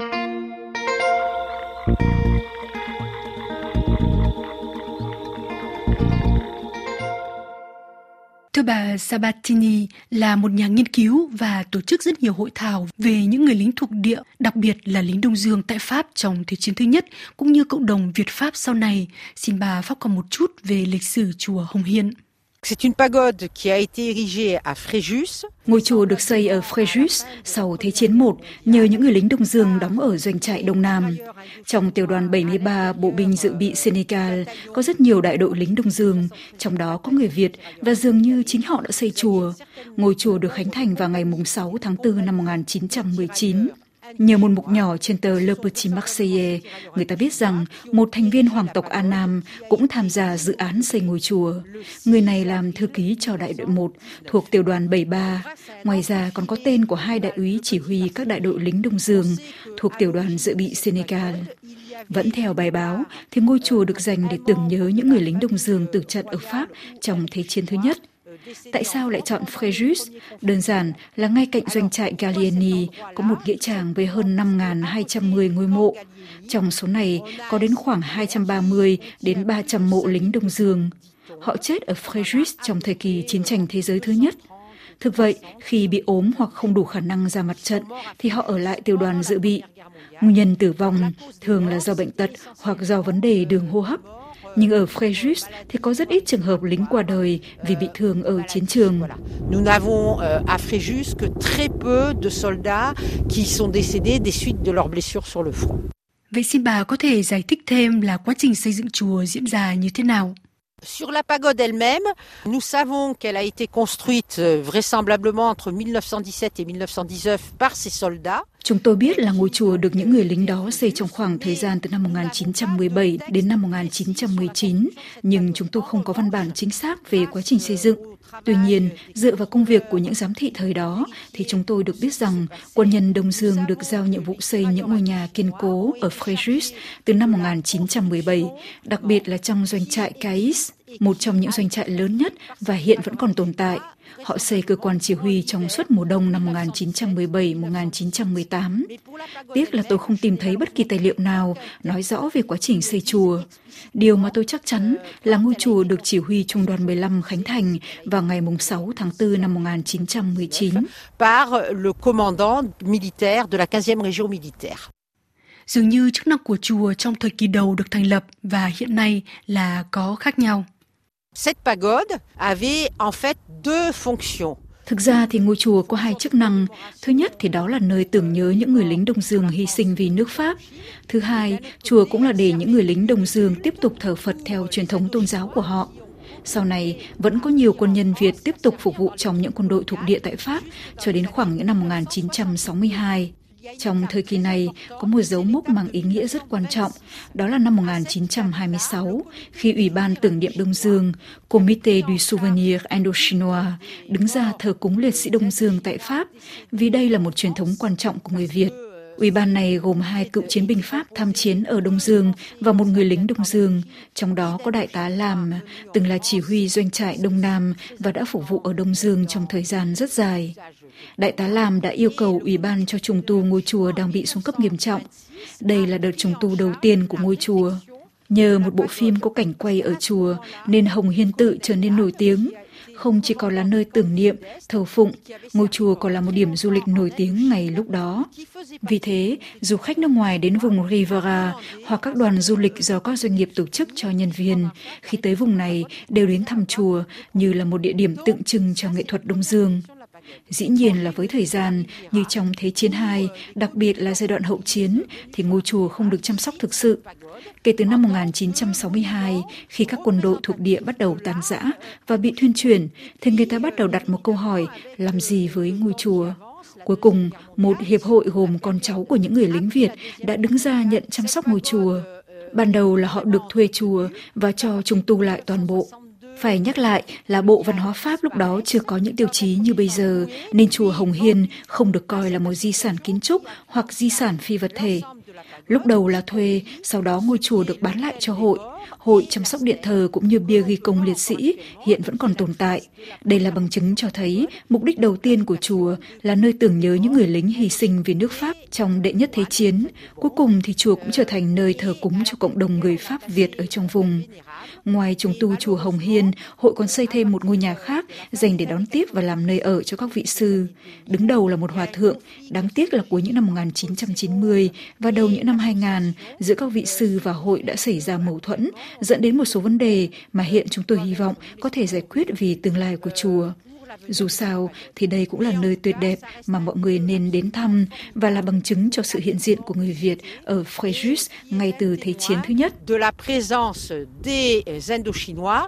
Thưa bà Sabatini là một nhà nghiên cứu và tổ chức rất nhiều hội thảo về những người lính thuộc địa, đặc biệt là lính Đông Dương tại Pháp trong Thế chiến thứ nhất, cũng như cộng đồng Việt Pháp sau này. Xin bà Pháp còn một chút về lịch sử chùa Hồng Hiên. C'est une pagode qui a été érigée à Fréjus. Ngôi chùa được xây ở Fréjus sau Thế chiến một nhờ những người lính Đông Dương đóng ở doanh trại Đông Nam. Trong tiểu đoàn bảy mươi ba bộ binh dự bị Senegal có rất nhiều đại đội lính Đông Dương, trong đó có người Việt và dường như chính họ đã xây chùa. Ngôi chùa được khánh thành vào ngày sáu tháng tư năm một nghìn chín trăm mười chín. Nhờ một mục nhỏ trên tờ Le Petit Marseillais, người ta biết rằng một thành viên hoàng tộc An Nam cũng tham gia dự án xây ngôi chùa. Người này làm thư ký cho đại đội một thuộc tiểu đoàn bảy mươi ba. Ngoài ra còn có tên của hai đại úy chỉ huy các đại đội lính Đông Dương thuộc tiểu đoàn dự bị Senegal. Vẫn theo bài báo, thì ngôi chùa được dành để tưởng nhớ những người lính Đông Dương tử trận ở Pháp trong Thế chiến thứ nhất. Tại sao lại chọn Fréjus? Đơn giản là ngay cạnh doanh trại Gallieni có một nghĩa trang với hơn năm nghìn hai trăm mười ngôi mộ. Trong số này có đến khoảng hai trăm ba mươi đến ba trăm mộ lính Đông Dương. Họ chết ở Fréjus trong thời kỳ chiến tranh thế giới thứ nhất. Thực vậy, khi bị ốm hoặc không đủ khả năng ra mặt trận thì họ ở lại tiểu đoàn dự bị. Nguyên nhân tử vong thường là do bệnh tật hoặc do vấn đề đường hô hấp. Nhưng ở Fréjus thì có rất ít trường hợp lính qua đời vì bị thương ở chiến trường. Nous n'avons à Fréjus que très peu de soldats qui sont décédés des suites de leurs blessures sur le front. Vậy xin bà có thể giải thích thêm là quá trình xây dựng chùa diễn ra như thế nào? Sur la pagode elle-même, nous savons qu'elle a été construite vraisemblablement entre mille neuf cent dix-sept et mille neuf cent dix-neuf par ces soldats. Chúng tôi biết là ngôi chùa được những người lính đó xây trong khoảng thời gian từ năm một nghìn chín trăm mười bảy đến năm một nghìn chín trăm mười chín, nhưng chúng tôi không có văn bản chính xác về quá trình xây dựng. Tuy nhiên, dựa vào công việc của những giám thị thời đó, thì chúng tôi được biết rằng quân nhân Đông Dương được giao nhiệm vụ xây những ngôi nhà kiên cố ở Fréjus từ năm một nghìn chín trăm mười bảy, đặc biệt là trong doanh trại Cais, một trong những doanh trại lớn nhất và hiện vẫn còn tồn tại. Họ xây cơ quan chỉ huy trong suốt mùa đông năm một nghìn chín trăm mười bảy đến một nghìn chín trăm mười tám. Tiếc là tôi không tìm thấy bất kỳ tài liệu nào nói rõ về quá trình xây chùa. Điều mà tôi chắc chắn là ngôi chùa được chỉ huy Trung đoàn mười lăm khánh thành vào ngày sáu tháng tư năm một nghìn chín trăm mười chín. Par le commandant militaire de la quinzième région militaire. Dường như chức năng của chùa trong thời kỳ đầu được thành lập và hiện nay là có khác nhau. Cette pagode avait en fait deux fonctions. Thực ra thì ngôi chùa có hai chức năng. Thứ nhất thì đó là nơi tưởng nhớ những người lính Đông Dương hy sinh vì nước Pháp. Thứ hai, chùa cũng là để những người lính Đông Dương tiếp tục thờ Phật theo truyền thống tôn giáo của họ. Sau này, vẫn có nhiều quân nhân Việt tiếp tục phục vụ trong những quân đội thuộc địa tại Pháp cho đến khoảng những năm một nghìn chín trăm sáu mươi hai. Trong thời kỳ này, có một dấu mốc mang ý nghĩa rất quan trọng, đó là năm một nghìn chín trăm hai mươi sáu, khi Ủy ban tưởng niệm Đông Dương, Comité du Souvenir Indochinois, đứng ra thờ cúng liệt sĩ Đông Dương tại Pháp, vì đây là một truyền thống quan trọng của người Việt. Ủy ban này gồm hai cựu chiến binh Pháp tham chiến ở Đông Dương và một người lính Đông Dương, trong đó có Đại tá Lam, từng là chỉ huy doanh trại Đông Nam và đã phục vụ ở Đông Dương trong thời gian rất dài. Đại tá Lam đã yêu cầu Ủy ban cho trùng tu ngôi chùa đang bị xuống cấp nghiêm trọng. Đây là đợt trùng tu đầu tiên của ngôi chùa. Nhờ một bộ phim có cảnh quay ở chùa nên Hồng Hiên Tự trở nên nổi tiếng. Không chỉ còn là nơi tưởng niệm, thờ phụng, ngôi chùa còn là một điểm du lịch nổi tiếng ngày lúc đó. Vì thế, du khách nước ngoài đến vùng Rivera hoặc các đoàn du lịch do các doanh nghiệp tổ chức cho nhân viên, khi tới vùng này đều đến thăm chùa như là một địa điểm tượng trưng cho nghệ thuật Đông Dương. Dĩ nhiên là với thời gian, như trong Thế chiến hai, đặc biệt là giai đoạn hậu chiến, thì ngôi chùa không được chăm sóc thực sự. Kể từ năm một nghìn chín trăm sáu mươi hai, khi các quân đội thuộc địa bắt đầu tan rã và bị thuyên chuyển, thì người ta bắt đầu đặt một câu hỏi, làm gì với ngôi chùa? Cuối cùng, một hiệp hội gồm con cháu của những người lính Việt đã đứng ra nhận chăm sóc ngôi chùa. Ban đầu là họ được thuê chùa và cho trùng tu lại toàn bộ. Phải nhắc lại là Bộ Văn hóa Pháp lúc đó chưa có những tiêu chí như bây giờ, nên chùa Hồng Hiên không được coi là một di sản kiến trúc hoặc di sản phi vật thể. Lúc đầu là thuê, sau đó ngôi chùa được bán lại cho hội. Hội chăm sóc điện thờ cũng như bia ghi công liệt sĩ hiện vẫn còn tồn tại. Đây là bằng chứng cho thấy mục đích đầu tiên của chùa là nơi tưởng nhớ những người lính hy sinh vì nước Pháp trong đệ nhất thế chiến. Cuối cùng thì chùa cũng trở thành nơi thờ cúng cho cộng đồng người Pháp Việt ở trong vùng. Ngoài trùng tu chùa Hồng Hiên, hội còn xây thêm một ngôi nhà khác dành để đón tiếp và làm nơi ở cho các vị sư. Đứng đầu là một hòa thượng, đáng tiếc là cuối những năm một nghìn chín trăm chín mươi và đầu những năm hai nghìn, giữa các vị sư và hội đã xảy ra mâu thuẫn, dẫn đến một số vấn đề mà hiện chúng tôi hy vọng có thể giải quyết vì tương lai của chùa. Dù sao thì đây cũng là nơi tuyệt đẹp mà mọi người nên đến thăm và là bằng chứng cho sự hiện diện của người Việt ở Fréjus ngay từ Thế chiến thứ nhất. De la présence des Indochinois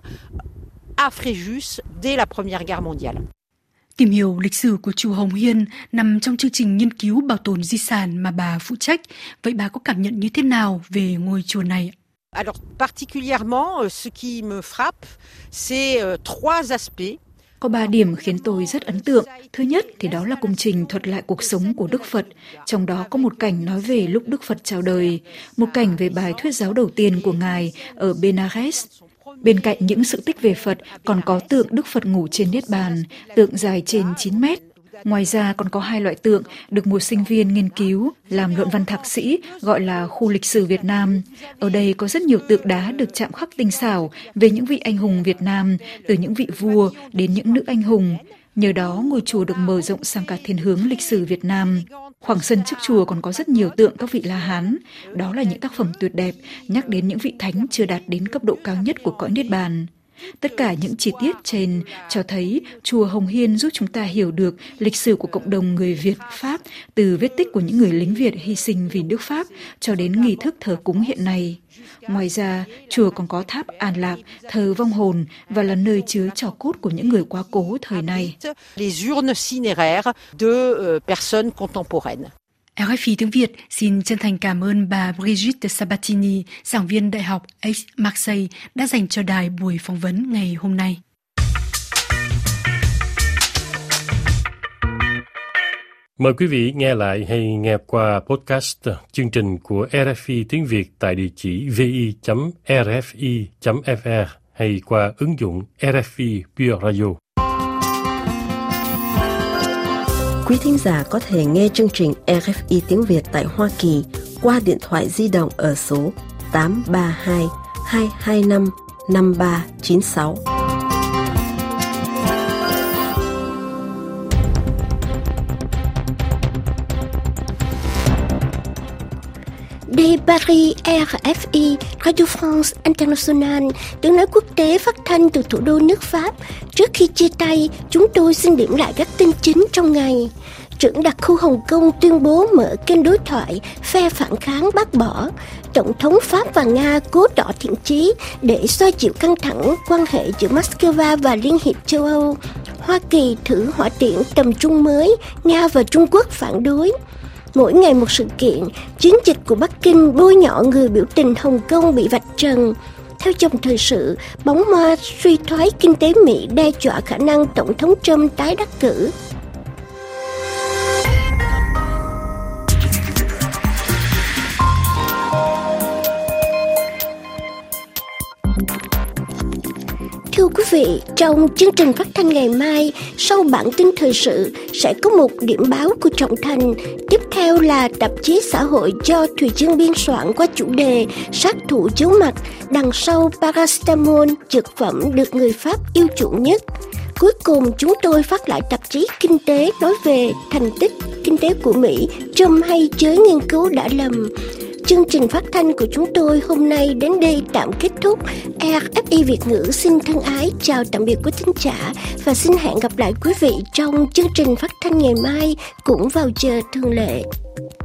à Fréjus dès la Première Guerre mondiale. Tìm hiểu lịch sử của chùa Hồng Hiên nằm trong chương trình nghiên cứu bảo tồn di sản mà bà phụ trách. Vậy bà có cảm nhận như thế nào về ngôi chùa này? Alors particulièrement, ce qui me frappe, c'est trois aspects. Có ba điểm khiến tôi rất ấn tượng. Thứ nhất thì đó là công trình thuật lại cuộc sống của Đức Phật. Trong đó có một cảnh nói về lúc Đức Phật chào đời, một cảnh về bài thuyết giáo đầu tiên của Ngài ở Benares. Bên cạnh những sự tích về Phật còn có tượng Đức Phật ngủ trên Niết Bàn, tượng dài trên chín mét. Ngoài ra còn có hai loại tượng được một sinh viên nghiên cứu làm luận văn thạc sĩ gọi là khu lịch sử Việt Nam. Ở đây có rất nhiều tượng đá được chạm khắc tinh xảo về những vị anh hùng Việt Nam, từ những vị vua đến những nữ anh hùng. Nhờ đó ngôi chùa được mở rộng sang cả thiên hướng lịch sử Việt Nam. Khoảng sân trước chùa còn có rất nhiều tượng các vị La Hán. Đó là những tác phẩm tuyệt đẹp, nhắc đến những vị thánh chưa đạt đến cấp độ cao nhất của cõi Niết Bàn. Tất cả những chi tiết trên cho thấy chùa Hồng Hiên giúp chúng ta hiểu được lịch sử của cộng đồng người Việt Pháp, từ vết tích của những người lính Việt hy sinh vì nước Pháp cho đến nghi thức thờ cúng hiện nay. Ngoài ra, chùa còn có tháp an lạc, thờ vong hồn và là nơi chứa tro cốt của những người quá cố thời nay. Les urnes cinéraires de personnes contemporaines. rờ ép i tiếng Việt xin chân thành cảm ơn bà Brigitte Sabatini, giảng viên Đại học Aix-Marseille đã dành cho đài buổi phỏng vấn ngày hôm nay. Mời quý vị nghe lại hay nghe qua podcast chương trình của rờ ép i tiếng Việt tại địa chỉ vi chấm rờ ép i chấm ép rờ hay qua ứng dụng rờ ép i Pure Radio. Quý thính giả có thể nghe chương trình rờ ép i tiếng Việt tại Hoa Kỳ qua điện thoại di động ở số tám ba hai, hai hai năm, năm ba chín sáu. Đây Paris, rờ ép i, Radio France International, tiếng nói quốc tế phát thanh từ thủ đô nước Pháp. Trước khi chia tay, chúng tôi xin điểm lại các tin chính trong ngày. Trưởng đặc khu Hồng Kông tuyên bố mở kênh đối thoại, phe phản kháng bác bỏ. Tổng thống Pháp và Nga cố tỏ thiện chí để xoa dịu căng thẳng quan hệ giữa Moscow và Liên hiệp châu Âu. Hoa Kỳ thử hỏa tiễn tầm trung mới, Nga và Trung Quốc phản đối. mỗi ngày một sự kiện, chiến dịch của Bắc Kinh bôi nhọ người biểu tình Hồng Kông bị vạch trần. Theo chồng thời sự, bóng ma suy thoái kinh tế Mỹ đe dọa khả năng Tổng thống Trump tái đắc cử. Thưa quý vị, trong chương trình phát thanh ngày mai, sau bản tin thời sự sẽ có một điểm báo của Trọng Thành. Tiếp theo là tạp chí xã hội do Thùy Dương biên soạn qua chủ đề Sát thủ giấu mặt, đằng sau paracetamol, dược phẩm được người Pháp yêu chuộng nhất. Cuối cùng chúng tôi phát lại tạp chí Kinh tế nói về thành tích kinh tế của Mỹ, Trump hay giới nghiên cứu đã lầm. Chương trình phát thanh của chúng tôi hôm nay đến đây tạm kết thúc. rờ ép i Việt ngữ xin thân ái chào tạm biệt quý thính giả và xin hẹn gặp lại quý vị trong chương trình phát thanh ngày mai cũng vào giờ thường lệ.